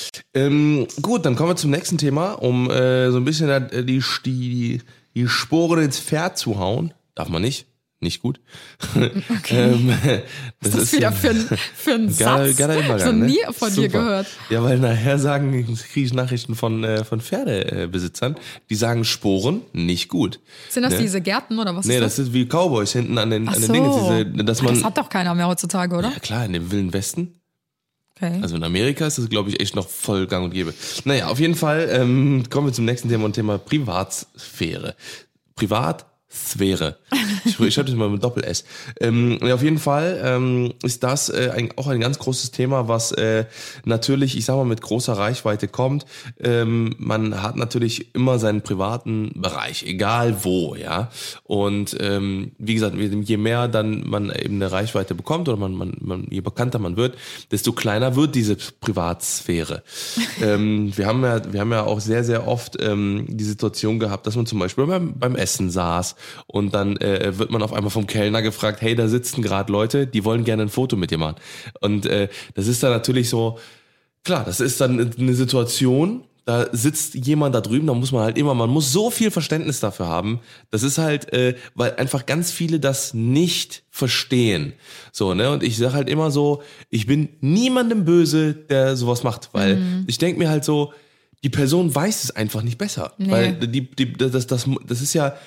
B: Ähm, gut, dann kommen wir zum nächsten Thema, um äh, so ein bisschen die, die, die Sporen ins Pferd zu hauen. Darf man nicht. Nicht gut.
C: Okay. ähm, das Was ist das wieder für ein, für ein
B: geiler,
C: Satz?
B: Geiler Übergang,
C: so
B: ne?
C: nie von
B: Super.
C: dir gehört.
B: Ja, weil nachher sagen, kriege ich Nachrichten von, äh, von Pferdebesitzern, die sagen Sporen nicht gut.
C: Sind das
B: ne?
C: diese Gärten oder was
B: nee,
C: ist das?
B: Nee, das ist wie Cowboys hinten an den,
C: Ach
B: an den
C: so.
B: Dingen. Diese, dass man,
C: das hat doch keiner mehr heutzutage, oder?
B: Ja klar, in dem Wilden Westen.
C: Okay.
B: Also in Amerika ist das, glaube ich, echt noch voll gang und gäbe. Naja, auf jeden Fall ähm, kommen wir zum nächsten Thema und Thema Privatsphäre. Privat Sphäre. Ich, ich schreibe das mal mit Doppel-S. Ähm, ja, auf jeden Fall ähm, ist das äh, ein, auch ein ganz großes Thema, was äh, natürlich, ich sag mal, mit großer Reichweite kommt. Ähm, man hat natürlich immer seinen privaten Bereich, egal wo, ja. Und ähm, wie gesagt, je mehr dann man eben eine Reichweite bekommt oder man, man, man je bekannter man wird, desto kleiner wird diese Privatsphäre. ähm, wir haben ja, wir haben ja auch sehr, sehr oft ähm, die Situation gehabt, dass man zum Beispiel beim, beim Essen saß. Und dann äh, wird man auf einmal vom Kellner gefragt, hey, da sitzen gerade Leute, die wollen gerne ein Foto mit dir machen. Und äh, das ist dann natürlich so, klar, das ist dann eine Situation, da sitzt jemand da drüben, da muss man halt immer, man muss so viel Verständnis dafür haben. Das ist halt, äh, weil einfach ganz viele das nicht verstehen. So, ne? Und ich sag halt immer so, ich bin niemandem böse, der sowas macht, weil mhm. ich denk mir halt so, die Person weiß es einfach nicht besser. Nee. Weil die, die, das, das, das ist ja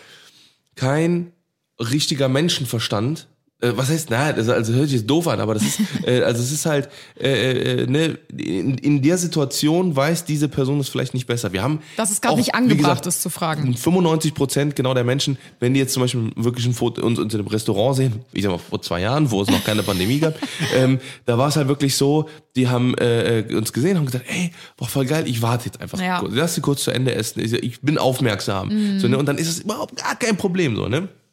B: kein richtiger Menschenverstand. Äh, was heißt, na, das also hört sich jetzt doof an, aber das ist, äh, also es ist halt, äh, äh, ne, in, in der Situation weiß diese Person es vielleicht nicht besser. Wir haben
C: das ist gerade nicht angebracht, das zu fragen.
B: fünfundneunzig Prozent genau der Menschen, wenn die jetzt zum Beispiel wirklich ein Foto uns, uns in einem Restaurant sehen, ich sag mal vor zwei Jahren, wo es noch keine Pandemie gab, ähm, da war es halt wirklich so, die haben äh, uns gesehen, haben gesagt, ey, boah, voll geil, ich warte jetzt einfach, ja. kurz, lass sie kurz zu Ende essen, ich, ich bin aufmerksam, mhm. so, ne, und dann ist es überhaupt gar kein Problem, so, ne.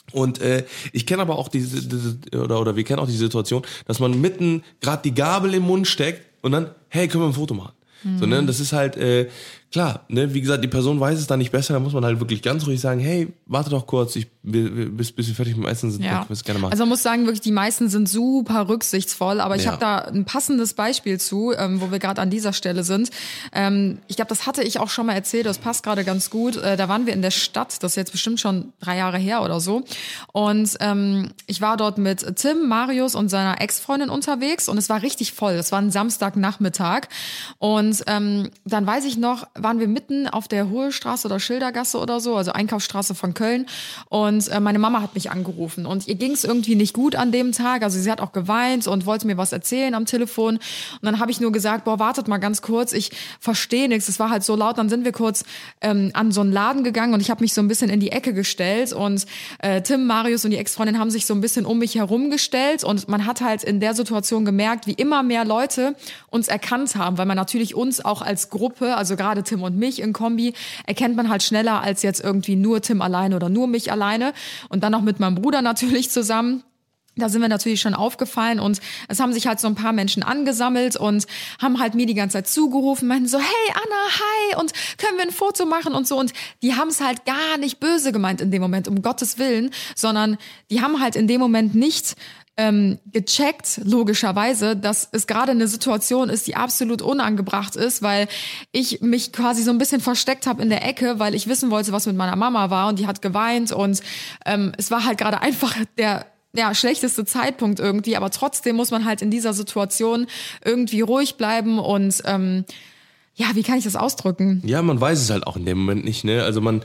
B: Und äh, ich kenne aber auch diese, diese oder oder wir kennen auch die Situation, dass man mitten gerade die Gabel im Mund steckt und dann, hey, können wir ein Foto machen? Mhm. So, ne? Das ist halt, äh, klar, ne, wie gesagt, die Person weiß es da nicht besser, da muss man halt wirklich ganz ruhig sagen, hey, warte doch kurz, ich bis, bis wir fertig mit dem Essen sind,
C: ja.
B: ich es gerne machen.
C: Also man muss sagen, wirklich, die meisten sind super rücksichtsvoll, aber ich
B: ja.
C: habe da ein passendes Beispiel zu, ähm, wo wir gerade an dieser Stelle sind. Ähm, ich glaube, das hatte ich auch schon mal erzählt, das passt gerade ganz gut. Äh, da waren wir in der Stadt, das ist jetzt bestimmt schon drei Jahre her oder so. Und ähm, ich war dort mit Tim, Marius und seiner Ex-Freundin unterwegs und es war richtig voll. Es war ein Samstagnachmittag und ähm, dann weiß ich noch, waren wir mitten auf der Hohlstraße oder Schildergasse oder so, also Einkaufsstraße von Köln. Und äh, meine Mama hat mich angerufen. Und ihr ging es irgendwie nicht gut an dem Tag. Also sie hat auch geweint und wollte mir was erzählen am Telefon. Und dann habe ich nur gesagt, boah, wartet mal ganz kurz, ich verstehe nichts. Es war halt so laut. Dann sind wir kurz ähm, an so einen Laden gegangen und ich habe mich so ein bisschen in die Ecke gestellt. Und äh, Tim, Marius und die Ex-Freundin haben sich so ein bisschen um mich herum gestellt. Und man hat halt in der Situation gemerkt, wie immer mehr Leute uns erkannt haben. Weil man natürlich uns auch als Gruppe, also gerade Tim und mich in Kombi, erkennt man halt schneller als jetzt irgendwie nur Tim alleine oder nur mich alleine und dann noch mit meinem Bruder natürlich zusammen. Da sind wir natürlich schon aufgefallen und es haben sich halt so ein paar Menschen angesammelt und haben halt mir die ganze Zeit zugerufen, meinten so, hey Anna, hi und können wir ein Foto machen und so und die haben es halt gar nicht böse gemeint in dem Moment, um Gottes Willen, sondern die haben halt in dem Moment nicht Ähm, gecheckt, logischerweise, dass es gerade eine Situation ist, die absolut unangebracht ist, weil ich mich quasi so ein bisschen versteckt habe in der Ecke, weil ich wissen wollte, was mit meiner Mama war und die hat geweint und ähm, es war halt gerade einfach der ja, schlechteste Zeitpunkt irgendwie, aber trotzdem muss man halt in dieser Situation irgendwie ruhig bleiben und ähm, ja, wie kann ich das ausdrücken?
B: Ja, man weiß es halt auch in dem Moment nicht, ne? Also man,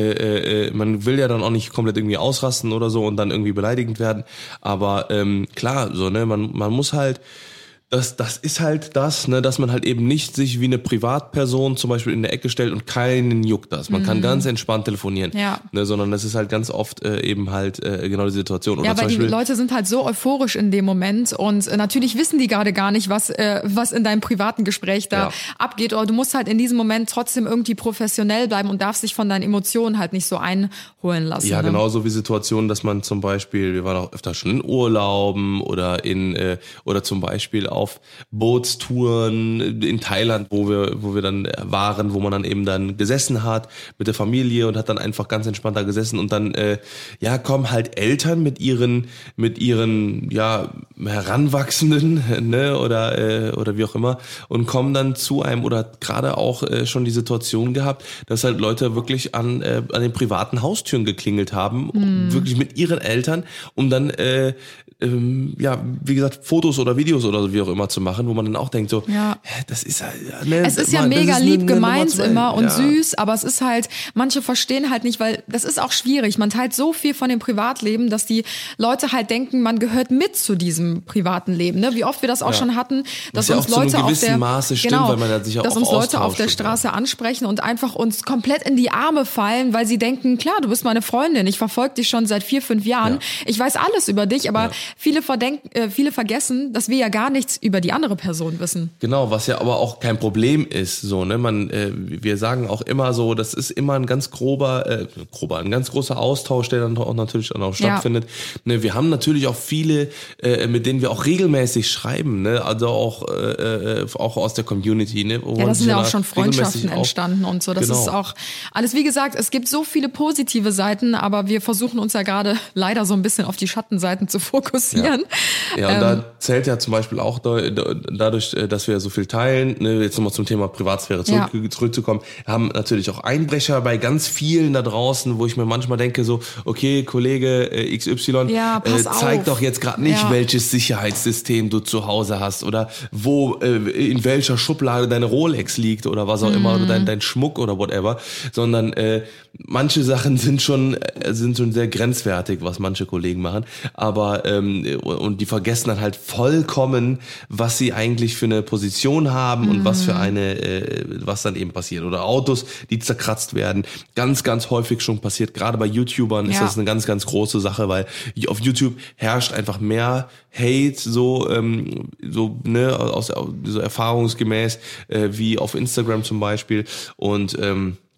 B: äh, äh, man will ja dann auch nicht komplett irgendwie ausrasten oder so und dann irgendwie beleidigend werden. Aber ähm, klar, so, ne, man, man muss halt. Das, das ist halt das, ne, dass man halt eben nicht sich wie eine Privatperson zum Beispiel in der Ecke stellt und keinen juckt das. Man mhm. kann ganz entspannt telefonieren, ja. ne, sondern das ist halt ganz oft äh, eben halt äh, genau die Situation. Oder
C: ja, weil
B: zum Beispiel,
C: die Leute sind halt so euphorisch in dem Moment und äh, natürlich wissen die gerade gar nicht, was äh, was in deinem privaten Gespräch da ja. abgeht. Oder du musst halt in diesem Moment trotzdem irgendwie professionell bleiben und darfst dich von deinen Emotionen halt nicht so einholen lassen.
B: Ja,
C: ne?
B: genauso wie Situationen, dass man zum Beispiel, wir waren auch öfter schon in Urlauben oder in äh, oder zum Beispiel auch auf Bootstouren in Thailand, wo wir wo wir dann waren, wo man dann eben dann gesessen hat mit der Familie und hat dann einfach ganz entspannt da gesessen und dann äh, ja kommen halt Eltern mit ihren mit ihren ja Heranwachsenden, ne, oder äh, oder wie auch immer und kommen dann zu einem oder gerade auch äh, schon die Situation gehabt, dass halt Leute wirklich an äh, an den privaten Haustüren geklingelt haben, mm. wirklich mit ihren Eltern, um dann äh, ähm, ja, wie gesagt, Fotos oder Videos oder so, wie auch immer zu machen, wo man dann auch denkt so,
C: ja.
B: das ist halt, ne,
C: es ist ja
B: man,
C: mega
B: ist
C: lieb
B: eine, eine
C: gemeint immer und
B: ja.
C: süß, aber es ist halt, manche verstehen halt nicht, weil das ist auch schwierig. Man teilt so viel von dem Privatleben, dass die Leute halt denken, man gehört mit zu diesem privaten Leben. Ne? Wie oft wir das auch ja. schon hatten, dass
B: ja
C: uns Leute auf der
B: Maße stimmt,
C: genau,
B: weil man halt sich auch
C: dass uns Leute auf der
B: ja.
C: Straße ansprechen und einfach uns komplett in die Arme fallen, weil sie denken, klar, du bist meine Freundin, ich verfolge dich schon seit vier, fünf Jahren, ja. ich weiß alles über dich, aber ja. viele verdenken, äh, viele vergessen, dass wir ja gar nichts über die andere Person wissen.
B: Genau, was ja aber auch kein Problem ist, so, ne, man, äh, wir sagen auch immer so, das ist immer ein ganz grober, äh, grober, ein ganz großer Austausch, der dann auch natürlich dann auch stattfindet. Ja. Ne, wir haben natürlich auch viele, äh, mit denen wir auch regelmäßig schreiben, ne, also auch, äh, auch aus der Community, ne.
C: Ja, da sind ja auch schon Freundschaften entstanden und so. Das
B: genau.
C: ist auch alles, wie gesagt, es gibt so viele positive Seiten, aber wir versuchen uns ja gerade leider so ein bisschen auf die Schattenseiten zu fokussieren.
B: Ja, ja und ähm, da zählt ja zum Beispiel auch dadurch, dass wir so viel teilen, ne, jetzt nochmal zum Thema Privatsphäre zurück, ja. zurückzukommen, haben natürlich auch Einbrecher bei ganz vielen da draußen, wo ich mir manchmal denke so, okay, Kollege äh, X Y,
C: ja,
B: äh, zeig
C: auf.
B: doch jetzt gerade nicht,
C: ja.
B: welches Sicherheitssystem du zu Hause hast oder wo, äh, in welcher Schublade deine Rolex liegt oder was auch mhm. immer oder dein, dein Schmuck oder whatever, sondern äh, manche Sachen sind schon äh, sind schon sehr grenzwertig, was manche Kollegen machen, aber ähm, und die vergessen dann halt vollkommen, was sie eigentlich für eine Position haben und mhm. was für eine, äh, was dann eben passiert. Oder Autos, die zerkratzt werden. Ganz, ganz häufig schon passiert. Gerade bei YouTubern ja. ist das eine ganz, ganz große Sache, weil auf YouTube herrscht einfach mehr Hate, so, ähm, so, ne, aus, so erfahrungsgemäß, äh, wie auf Instagram zum Beispiel. Und, ähm,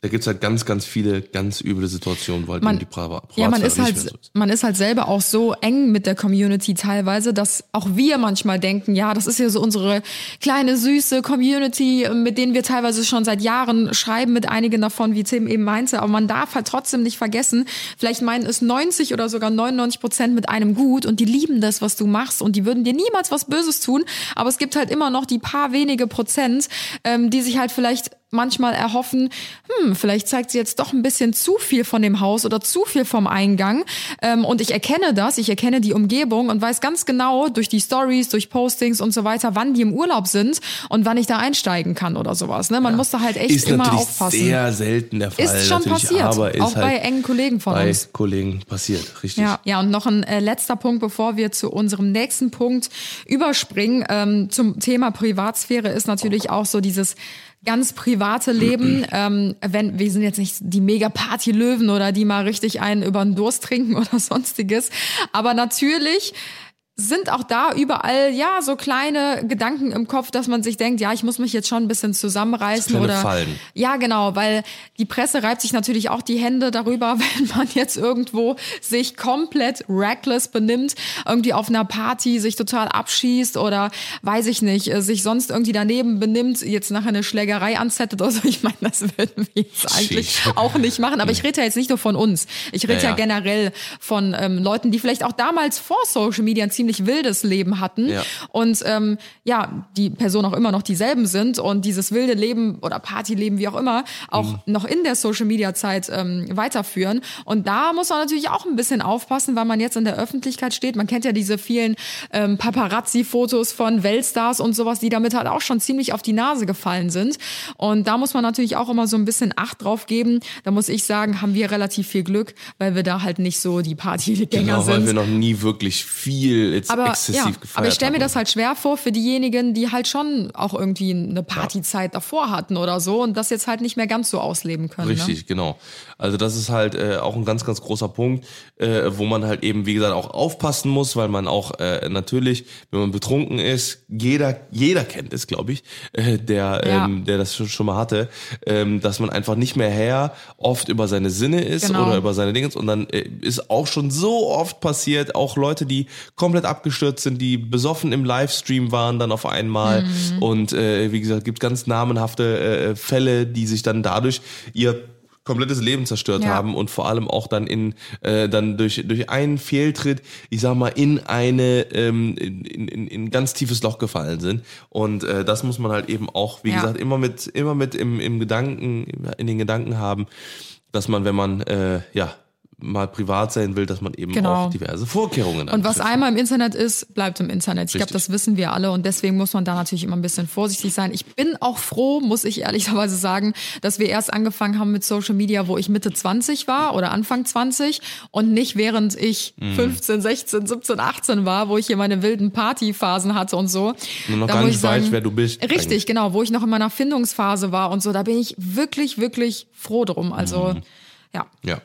B: da gibt's halt ganz, ganz viele ganz üble Situationen, weil
C: man,
B: eben die Privat
C: ja, man ist halt,
B: nicht mehr so ist.
C: man ist halt selber auch so eng mit der Community teilweise, dass auch wir manchmal denken, ja, das ist ja so unsere kleine, süße Community, mit denen wir teilweise schon seit Jahren schreiben, mit einigen davon, wie Tim eben meinte, aber man darf halt trotzdem nicht vergessen, vielleicht meinen es neunzig oder sogar neunundneunzig Prozent mit einem gut und die lieben das, was du machst und die würden dir niemals was Böses tun, aber es gibt halt immer noch die paar wenige Prozent, ähm, die sich halt vielleicht manchmal erhoffen, hm, vielleicht zeigt sie jetzt doch ein bisschen zu viel von dem Haus oder zu viel vom Eingang. Ähm, und ich erkenne das, ich erkenne die Umgebung und weiß ganz genau durch die Stories, durch Postings und so weiter, wann die im Urlaub sind und wann ich da einsteigen kann oder sowas. Ne? Man
B: Ja.
C: muss da halt echt
B: ist
C: immer
B: natürlich
C: aufpassen.
B: Sehr selten der Fall.
C: Ist schon
B: natürlich,
C: passiert,
B: aber ist
C: auch bei
B: halt
C: engen Kollegen von
B: bei
C: uns.
B: Kollegen passiert, richtig.
C: Ja, ja, und noch ein äh, letzter Punkt, bevor wir zu unserem nächsten Punkt überspringen. Ähm, zum Thema Privatsphäre ist natürlich auch so dieses ganz private Leben. ähm, wenn wir sind jetzt nicht die Mega-Party-Löwen oder die mal richtig einen über den Durst trinken oder sonstiges. Aber natürlich sind auch da überall, ja, so kleine Gedanken im Kopf, dass man sich denkt, ja, ich muss mich jetzt schon ein bisschen zusammenreißen.
B: Kleine
C: oder
B: Fallen.
C: Ja, genau, weil die Presse reibt sich natürlich auch die Hände darüber, wenn man jetzt irgendwo sich komplett reckless benimmt, irgendwie auf einer Party sich total abschießt oder, weiß ich nicht, sich sonst irgendwie daneben benimmt, jetzt nachher eine Schlägerei anzettet oder so. Ich meine, das würden wir jetzt eigentlich auch nicht machen. Aber ich rede ja jetzt nicht nur von uns. Ich rede ja,
B: Ja,
C: ja generell von ähm, Leuten, die vielleicht auch damals vor Social Media ein ziemlich wildes Leben hatten
B: Ja.
C: und ähm, ja, die Personen auch immer noch dieselben sind und dieses wilde Leben oder Partyleben, wie auch immer, auch
B: Mhm.
C: noch in der Social-Media-Zeit ähm, weiterführen. Und da muss man natürlich auch ein bisschen aufpassen, weil man jetzt in der Öffentlichkeit steht. Man kennt ja diese vielen ähm, Paparazzi-Fotos von Weltstars und sowas, die damit halt auch schon ziemlich auf die Nase gefallen sind. Und da muss man natürlich auch immer so ein bisschen Acht drauf geben. Da muss ich sagen, haben wir relativ viel Glück, weil wir da halt nicht so die Partygänger
B: Genau,
C: sind.
B: weil wir noch nie wirklich viel jetzt
C: aber,
B: exzessiv
C: ja,
B: gefeiert
C: aber ich stelle mir
B: haben.
C: das halt schwer vor für diejenigen, die halt schon auch irgendwie eine Partyzeit davor hatten oder so und das jetzt halt nicht mehr ganz so ausleben können.
B: Richtig,
C: Ne?
B: genau. Also das ist halt äh, auch ein ganz, ganz großer Punkt, äh, wo man halt eben, wie gesagt, auch aufpassen muss, weil man auch äh, natürlich, wenn man betrunken ist, jeder jeder kennt es, glaube ich, äh, der
C: Ja.
B: ähm, der das schon, schon mal hatte, ähm, dass man einfach nicht mehr Herr oft über seine Sinne ist
C: Genau.
B: oder über seine Dinge und dann äh, ist auch schon so oft passiert, auch Leute, die komplett abgestürzt sind, die besoffen im Livestream waren dann auf einmal
C: Mhm.
B: und äh, wie gesagt, gibt ganz namenhafte äh, Fälle, die sich dann dadurch ihr komplettes Leben zerstört
C: Ja.
B: haben und vor allem auch dann in äh, dann durch durch einen Fehltritt, ich sag mal, in eine ähm, in, in, in ein ganz tiefes Loch gefallen sind und äh, das muss man halt eben auch, wie
C: Ja.
B: gesagt, immer mit immer mit im im Gedanken in den Gedanken haben, dass man, wenn man äh, ja mal privat sein will, dass man eben
C: Genau.
B: auch diverse Vorkehrungen
C: Und was
B: antrifft.
C: einmal im Internet ist, bleibt im Internet. Ich glaube,
B: Richtig.
C: das wissen wir alle und deswegen muss man da natürlich immer ein bisschen vorsichtig sein. Ich bin auch froh, muss ich ehrlicherweise sagen, dass wir erst angefangen haben mit Social Media, wo ich Mitte zwanzig war oder Anfang zwanzig und nicht während ich
B: Mhm.
C: fünfzehn, sechzehn, siebzehn, achtzehn war, wo ich hier meine wilden Partyphasen hatte und so.
B: Nur noch
C: Da
B: gar
C: muss
B: nicht
C: ich sagen,
B: weißt, wer du bist
C: Richtig,
B: eigentlich.
C: genau, wo ich noch in meiner Findungsphase war und so. Da bin ich wirklich, wirklich froh drum. Also, ja.
B: Ja.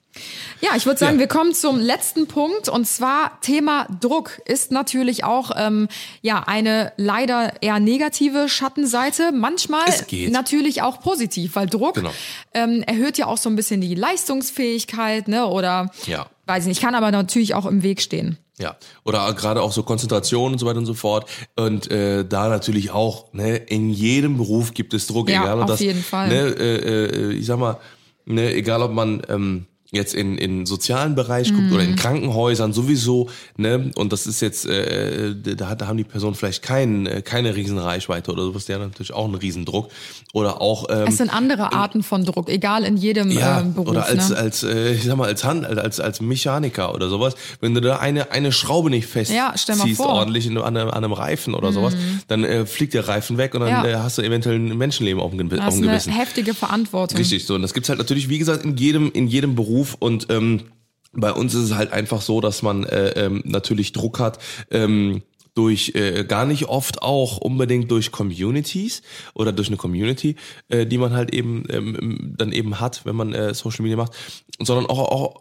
C: Ja, ich würde sagen,
B: Ja.
C: wir kommen zum letzten Punkt und zwar Thema Druck ist natürlich auch ähm, ja eine leider eher negative Schattenseite. Manchmal
B: Es geht.
C: natürlich auch positiv, weil Druck
B: Genau.
C: ähm, erhöht ja auch so ein bisschen die Leistungsfähigkeit, ne? Oder
B: Ja.
C: weiß ich nicht, kann aber natürlich auch im Weg stehen.
B: Ja, oder gerade auch so Konzentration und so weiter und so fort. Und äh, da natürlich auch, ne, in jedem Beruf gibt es Druck.
C: Ja,
B: egal, ob
C: auf
B: das,
C: jeden Fall.
B: Ne, äh, äh, ich sag mal, ne, egal ob man ähm, jetzt in in sozialen Bereich guckt oder
C: Mhm.
B: in Krankenhäusern sowieso, ne, und das ist jetzt, äh, da, hat- da haben die Personen vielleicht kein, äh, keine riesen Reichweite oder sowas, die haben natürlich auch einen riesen Druck. Oder auch ähm,
C: Es sind andere Arten von Druck, egal in jedem
B: ja,
C: ähm, Beruf.
B: oder als
C: ne?
B: als äh, ich sag mal als Hand als als Mechaniker oder sowas, wenn du da eine eine Schraube nicht fest
C: Ja, stell mal
B: ziehst
C: vor.
B: ordentlich in, an, einem, an einem Reifen oder sowas, dann äh, fliegt der Reifen weg und dann
C: Ja.
B: äh, hast du eventuell ein Menschenleben auf dem, Ge- auf
C: Das
B: dem
C: ist eine
B: Gewissen.
C: heftige Verantwortung.
B: Richtig, so und das gibt's halt natürlich wie gesagt in jedem in jedem Beruf und ähm, bei uns ist es halt einfach so, dass man äh, ähm, natürlich Druck hat. Ähm, durch äh, gar nicht oft auch unbedingt durch Communities oder durch eine Community, äh, die man halt eben ähm, dann eben hat, wenn man äh, Social Media macht, sondern auch, auch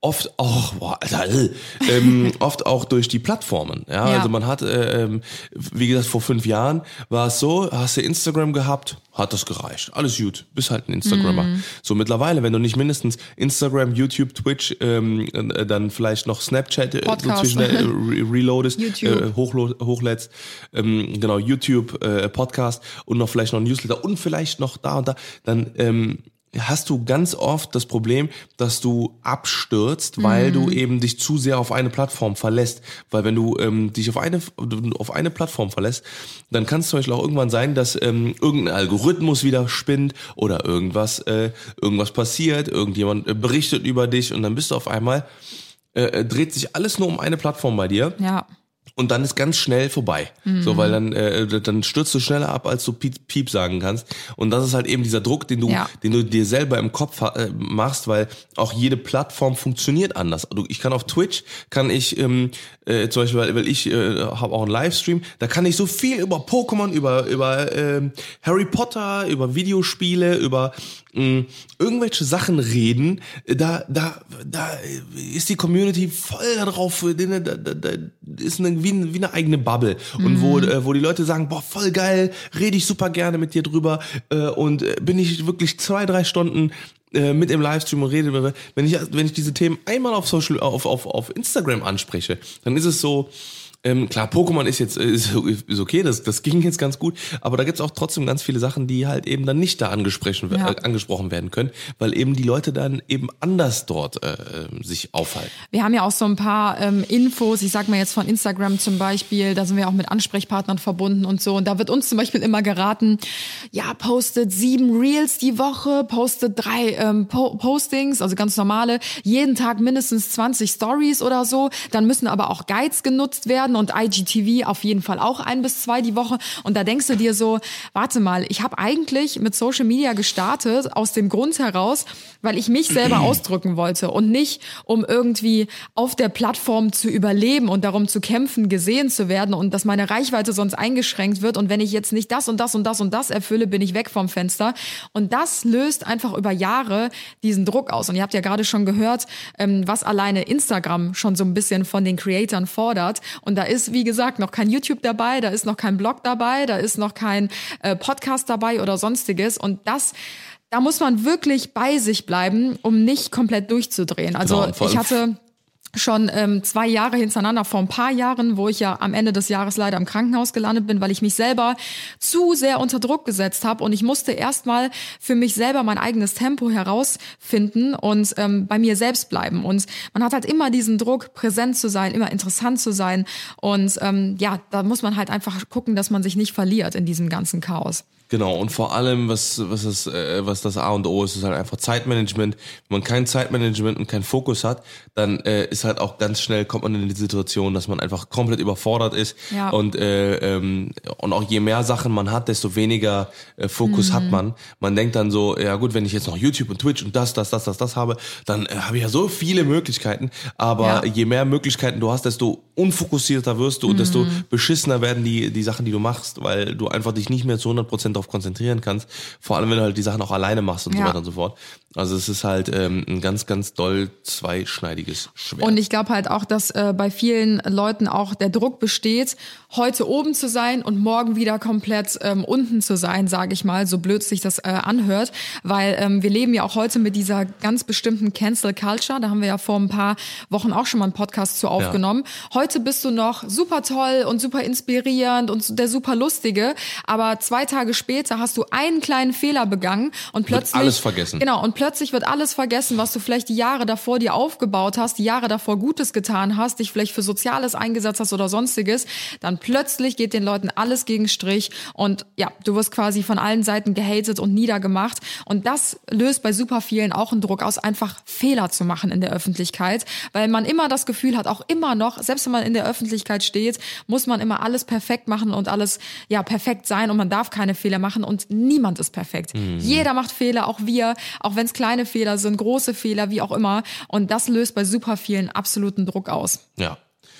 B: oft auch, boah, Alter, ähm, oft auch durch die Plattformen. Ja,
C: Ja.
B: also man hat, äh, ähm, wie gesagt, vor fünf Jahren war es so, hast du Instagram gehabt, hat das gereicht. Alles gut, bist halt ein Instagrammer.
C: Mhm.
B: So mittlerweile, wenn du nicht mindestens Instagram, YouTube, Twitch, ähm, äh, dann vielleicht noch Snapchat äh, so
C: Podcast.
B: zwischen äh, re reloadest,
C: YouTube.
B: äh, hochlo- hochlädst, ähm, genau, YouTube, äh, Podcast und noch vielleicht noch ein Newsletter und vielleicht noch da und da, dann ähm, hast du ganz oft das Problem, dass du abstürzt, weil
C: Mhm.
B: du eben dich zu sehr auf eine Plattform verlässt. Weil wenn du ähm, dich auf eine auf eine Plattform verlässt, dann kann es zum Beispiel auch irgendwann sein, dass ähm, irgendein Algorithmus wieder spinnt oder irgendwas äh, irgendwas passiert, irgendjemand äh, berichtet über dich und dann bist du auf einmal äh, dreht sich alles nur um eine Plattform bei dir.
C: Ja.
B: Und dann ist ganz schnell vorbei.
C: Mhm.
B: So, weil dann, äh, dann stürzt du schneller ab, als du Piep, Piep sagen kannst. Und das ist halt eben dieser Druck, den du,
C: Ja.
B: den du dir selber im Kopf äh, machst, weil auch jede Plattform funktioniert anders. Also ich kann auf Twitch, kann ich, ähm, äh, zum Beispiel, weil, weil ich äh, habe auch einen Livestream, da kann ich so viel über Pokémon, über, über ähm, Harry Potter, über Videospiele, über mh, irgendwelche Sachen reden. Da, da, da ist die Community voll darauf, da, da, da ist eine wie, wie eine eigene Bubble und mhm. wo äh, wo die Leute sagen, boah, voll geil, rede ich super gerne mit dir drüber äh, und äh, bin ich wirklich zwei, drei Stunden äh, mit im Livestream und rede. Wenn ich wenn ich diese Themen einmal auf Social auf auf auf Instagram anspreche, dann ist es so. Ähm, klar, Pokémon ist jetzt ist, ist okay, das das ging jetzt ganz gut, aber da gibt's auch trotzdem ganz viele Sachen, die halt eben dann nicht da angesprochen,
C: Ja.
B: äh, angesprochen werden können, weil eben die Leute dann eben anders dort äh, sich aufhalten.
C: Wir haben ja auch so ein paar ähm, Infos, ich sag mal jetzt von Instagram zum Beispiel, da sind wir auch mit Ansprechpartnern verbunden und so. Und da wird uns zum Beispiel immer geraten, ja, postet sieben Reels die Woche, postet drei ähm, po- Postings, also ganz normale, jeden Tag mindestens zwanzig Stories oder so. Dann müssen aber auch Guides genutzt werden und I G T V auf jeden Fall auch ein bis zwei die Woche. Und da denkst du dir so, warte mal, ich habe eigentlich mit Social Media gestartet aus dem Grund heraus, weil ich mich selber ausdrücken wollte und nicht, um irgendwie auf der Plattform zu überleben und darum zu kämpfen, gesehen zu werden und dass meine Reichweite sonst eingeschränkt wird. Und wenn ich jetzt nicht das und das und das und das erfülle, bin ich weg vom Fenster. Und das löst einfach über Jahre diesen Druck aus. Und ihr habt ja gerade schon gehört, ähm, was alleine Instagram schon so ein bisschen von den Creatoren fordert. Und da ist, wie gesagt, noch kein YouTube dabei, da ist noch kein Blog dabei, da ist noch kein äh, Podcast dabei oder sonstiges. Und das, da muss man wirklich bei sich bleiben, um nicht komplett durchzudrehen. Also
B: Genau, und vor
C: ich
B: allem-
C: hatte schon ähm, zwei Jahre hintereinander vor ein paar Jahren, wo ich ja am Ende des Jahres leider im Krankenhaus gelandet bin, weil ich mich selber zu sehr unter Druck gesetzt habe und ich musste erstmal für mich selber mein eigenes Tempo herausfinden und ähm, bei mir selbst bleiben. Und man hat halt immer diesen Druck, präsent zu sein, immer interessant zu sein und ähm, ja, da muss man halt einfach gucken, dass man sich nicht verliert in diesem ganzen Chaos.
B: Genau, und vor allem, was, was, das, äh, was das A und O ist, ist halt einfach Zeitmanagement. Wenn man kein Zeitmanagement und keinen Fokus hat, dann äh, ist halt auch ganz schnell, kommt man in die Situation, dass man einfach komplett überfordert ist.
C: Ja.
B: Und, äh, ähm, und auch je mehr Sachen man hat, desto weniger äh, Fokus hat man. Man denkt dann so, ja gut, wenn ich jetzt noch YouTube und Twitch und das, das, das, das, das habe, dann äh, habe ich ja so viele Möglichkeiten. Aber
C: Ja.
B: je mehr Möglichkeiten du hast, desto unfokussierter wirst du und desto beschissener werden die, die Sachen, die du machst, weil du einfach dich nicht mehr zu hundert Prozent darauf konzentrieren kannst. Vor allem, wenn du halt die Sachen auch alleine machst und
C: Ja.
B: so weiter und so fort. Also es ist halt ähm, ein ganz, ganz doll zweischneidiges Schwert.
C: Und ich glaube halt auch, dass äh, bei vielen Leuten auch der Druck besteht, heute oben zu sein und morgen wieder komplett ähm, unten zu sein, sage ich mal, so blöd sich das äh, anhört. Weil ähm, wir leben ja auch heute mit dieser ganz bestimmten Cancel Culture. Da haben wir ja vor ein paar Wochen auch schon mal einen Podcast zu aufgenommen. Ja. Heute bist du noch super toll und super inspirierend und der super Lustige. Aber zwei Tage später hast du einen kleinen Fehler begangen und plötzlich...
B: Wird alles vergessen.
C: Genau, und plötzlich wird alles vergessen, was du vielleicht die Jahre davor dir aufgebaut hast, die Jahre davor Gutes getan hast, dich vielleicht für Soziales eingesetzt hast oder sonstiges. Dann plötzlich geht den Leuten alles gegen Strich und ja, du wirst quasi von allen Seiten gehatet und niedergemacht. Und das löst bei super vielen auch einen Druck aus, einfach Fehler zu machen in der Öffentlichkeit, weil man immer das Gefühl hat, auch immer noch, selbst wenn man in der Öffentlichkeit steht, muss man immer alles perfekt machen und alles ja perfekt sein und man darf keine Fehler machen und niemand ist perfekt. Mhm. Jeder macht Fehler, auch wir, auch wenn es kleine Fehler sind, große Fehler, wie auch immer. Und das löst bei super vielen absoluten Druck aus.
B: Ja.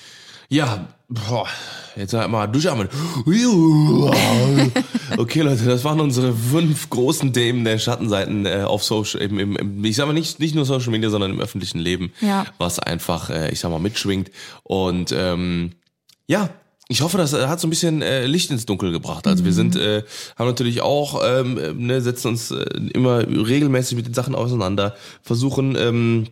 B: Ja, boah, jetzt halt mal durchatmen. Okay, Leute, das waren unsere fünf großen Themen der Schattenseiten äh, auf Social, im, im, im, ich sag mal nicht, nicht nur Social Media, sondern im öffentlichen Leben,
C: ja.
B: was einfach, äh, ich sag mal, mitschwingt. Und ähm, ja, ich hoffe, das hat so ein bisschen äh, Licht ins Dunkel gebracht. Also mhm. wir sind, äh, haben natürlich auch, ähm, ne, setzen uns äh, immer regelmäßig mit den Sachen auseinander, versuchen ähm,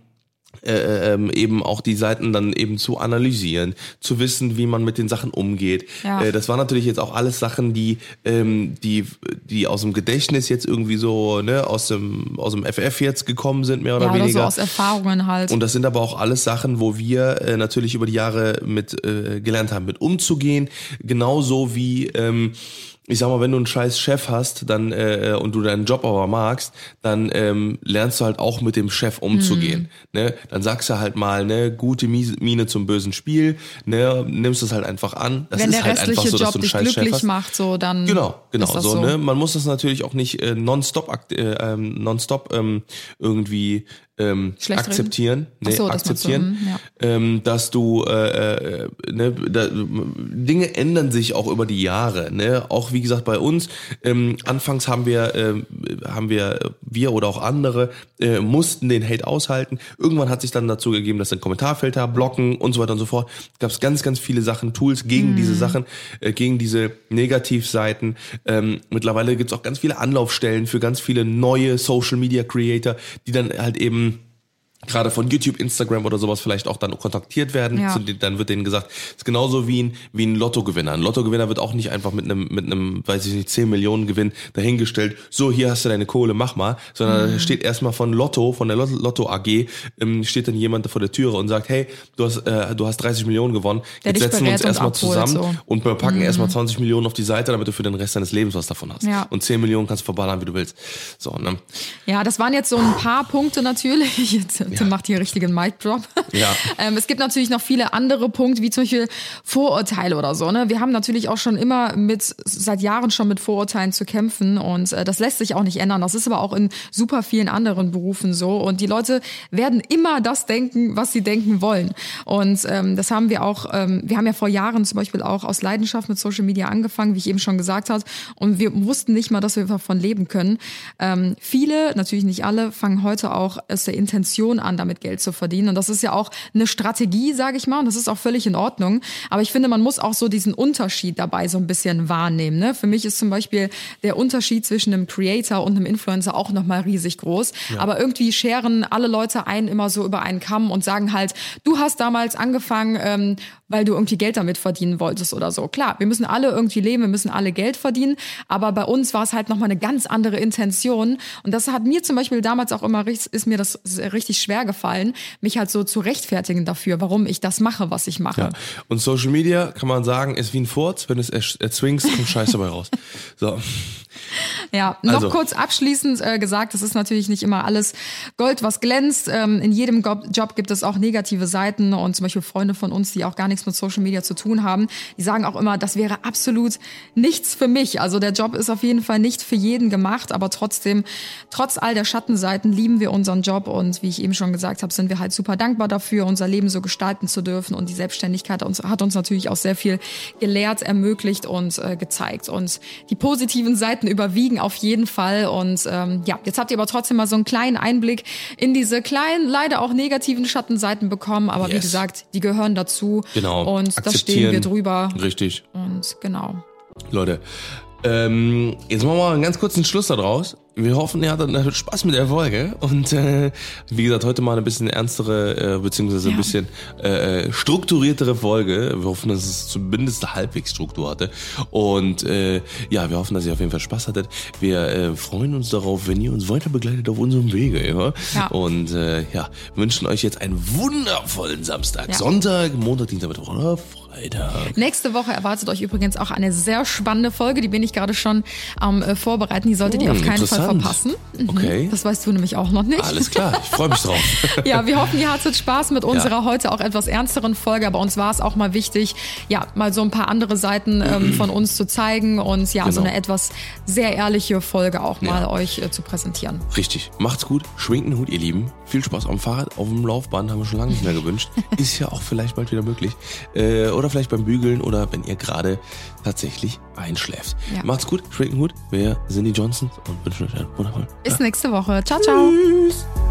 B: Äh, ähm, eben auch die Seiten dann eben zu analysieren, zu wissen, wie man mit den Sachen umgeht.
C: Ja.
B: Äh, das waren natürlich jetzt auch alles Sachen, die ähm, die die aus dem Gedächtnis jetzt irgendwie so ne aus dem aus dem F F jetzt gekommen sind, mehr oder
C: ja,
B: weniger.
C: Oder so aus Erfahrungen halt.
B: Und das sind aber auch alles Sachen, wo wir äh, natürlich über die Jahre mit äh, gelernt haben, mit umzugehen. Genauso wie ähm, ich sag mal, wenn du einen scheiß Chef hast, dann äh, und du deinen Job aber magst, dann ähm, lernst du halt auch mit dem Chef umzugehen. Mhm. Ne? Dann sagst du halt mal, ne, gute Miene zum bösen Spiel, ne, nimmst es halt einfach an. Das
C: wenn
B: ist
C: der
B: halt
C: restliche
B: einfach so,
C: Job
B: dass du einen
C: dich
B: scheiß
C: glücklich
B: Chef hast.
C: macht, so dann
B: genau, genau
C: ist das
B: so.
C: so.
B: Ne, man muss das natürlich auch nicht äh, nonstop äh, ähm, nonstop ähm, irgendwie ähm, akzeptieren, nee,
C: so,
B: akzeptieren,
C: das
B: so, ja. ähm, dass du äh, äh, ne, da, Dinge ändern sich auch über die Jahre, ne, auch wie gesagt bei uns. Ähm, anfangs haben wir, äh, haben wir, wir oder auch andere äh, mussten den Hate aushalten. Irgendwann hat sich dann dazu gegeben, dass ein Kommentarfilter blocken und so weiter und so fort. Gab es ganz, ganz viele Sachen, Tools gegen mm. diese Sachen, äh, gegen diese Negativseiten. Ähm, mittlerweile gibt es auch ganz viele Anlaufstellen für ganz viele neue Social Media Creator, die dann halt eben gerade von YouTube, Instagram oder sowas vielleicht auch dann kontaktiert werden.
C: Ja.
B: Dann wird denen gesagt, es ist genauso wie ein, wie ein Lottogewinner. Ein Lottogewinner wird auch nicht einfach mit einem, mit einem, weiß ich nicht, zehn Millionen Gewinn dahingestellt, so, hier hast du deine Kohle, mach mal. Sondern mhm. steht erstmal von Lotto, von der Lotto A G, ähm, steht dann jemand vor der Türe und sagt, hey, du hast, äh, du hast dreißig Millionen gewonnen,
C: der
B: jetzt setzen wir uns erstmal zusammen
C: so.
B: und wir packen
C: mhm.
B: erstmal zwanzig Millionen auf die Seite, damit du für den Rest deines Lebens was davon hast.
C: Ja.
B: Und zehn Millionen kannst du verballern, wie du willst. So, ne?
C: Ja, das waren jetzt so ein paar Punkte natürlich. Jetzt
B: Ja.
C: macht hier richtigen Mic Drop.
B: Ja.
C: ähm, es gibt natürlich noch viele andere Punkte, wie zum Beispiel Vorurteile oder so. Ne? Wir haben natürlich auch schon immer mit, seit Jahren schon mit Vorurteilen zu kämpfen und äh, das lässt sich auch nicht ändern. Das ist aber auch in super vielen anderen Berufen so und die Leute werden immer das denken, was sie denken wollen. Und ähm, das haben wir auch, ähm, wir haben ja vor Jahren zum Beispiel auch aus Leidenschaft mit Social Media angefangen, wie ich eben schon gesagt habe, und wir wussten nicht mal, dass wir davon leben können. Ähm, viele, natürlich nicht alle, fangen heute auch aus der Intention an, damit Geld zu verdienen. Und das ist ja auch eine Strategie, sage ich mal. Und das ist auch völlig in Ordnung. Aber ich finde, man muss auch so diesen Unterschied dabei so ein bisschen wahrnehmen. Ne? Für mich ist zum Beispiel der Unterschied zwischen einem Creator und einem Influencer auch nochmal riesig groß. Ja. Aber irgendwie scheren alle Leute einen immer so über einen Kamm und sagen halt, du hast damals angefangen, ähm, weil du irgendwie Geld damit verdienen wolltest oder so. Klar, wir müssen alle irgendwie leben, wir müssen alle Geld verdienen. Aber bei uns war es halt nochmal eine ganz andere Intention. Und das hat mir zum Beispiel damals auch immer, ist mir das richtig schwer gefallen, mich halt so zu rechtfertigen dafür, warum ich das mache, was ich mache.
B: Ja. Und Social Media, kann man sagen, ist wie ein Furz, wenn du es erzwingst, kommt Scheiße dabei raus. So.
C: Ja, noch
B: also.
C: kurz abschließend äh, gesagt, das ist natürlich nicht immer alles Gold, was glänzt. Ähm, in jedem Job gibt es auch negative Seiten und zum Beispiel Freunde von uns, die auch gar nichts mit Social Media zu tun haben, die sagen auch immer, das wäre absolut nichts für mich. Also der Job ist auf jeden Fall nicht für jeden gemacht, aber trotzdem, trotz all der Schattenseiten lieben wir unseren Job und wie ich eben schon gesagt habe, sind wir halt super dankbar dafür, unser Leben so gestalten zu dürfen und die Selbstständigkeit hat uns natürlich auch sehr viel gelehrt, ermöglicht und äh, gezeigt und die positiven Seiten überwiegen auf jeden Fall und ähm, ja, jetzt habt ihr aber trotzdem mal so einen kleinen Einblick in diese kleinen, leider auch negativen Schattenseiten bekommen, aber yes. wie gesagt, die gehören dazu
B: genau.
C: und da stehen wir drüber.
B: Richtig.
C: Und genau.
B: Leute, ähm, jetzt machen wir mal einen ganz kurzen Schluss da draus. Wir hoffen, ihr hattet Spaß mit der Folge und äh, wie gesagt, heute mal eine bisschen ernstere, äh, beziehungsweise ein ja. bisschen äh, strukturiertere Folge. Wir hoffen, dass es zumindest halbwegs Struktur hatte und äh, ja, wir hoffen, dass ihr auf jeden Fall Spaß hattet. Wir äh, freuen uns darauf, wenn ihr uns weiter begleitet auf unserem Wege. Ja? Ja. Und äh, ja, wünschen euch jetzt einen wundervollen Samstag, ja. Sonntag, Montag, Dienstag, Mittwoch oder Freitag.
C: Nächste Woche erwartet euch übrigens auch eine sehr spannende Folge, die bin ich gerade schon am äh, vorbereiten. Die solltet oh, ihr auf keinen Fall verpassen. Mhm.
B: Okay.
C: Das weißt du nämlich auch noch nicht.
B: Alles klar, ich freue mich drauf.
C: Ja, wir hoffen, ihr hattet Spaß mit unserer
B: Ja.
C: heute auch etwas ernsteren Folge. Aber uns war es auch mal wichtig, ja, mal so ein paar andere Seiten ähm, von uns zu zeigen und ja,
B: Genau.
C: so eine etwas sehr ehrliche Folge auch mal
B: Ja.
C: euch äh, zu präsentieren.
B: Richtig. Macht's gut. Schwingt den Hut, ihr Lieben. Viel Spaß am Fahrrad, auf dem Laufband, haben wir schon lange nicht mehr gewünscht. Ist ja auch vielleicht bald wieder möglich. Äh, oder vielleicht beim Bügeln oder wenn ihr gerade tatsächlich einschläft.
C: Ja.
B: Macht's gut. Schwingt den Hut. Wir sind die Johnsons und wünschen euch einen wundervollen
C: Bis nächste Woche. Ciao, ciao.
B: Tschüss.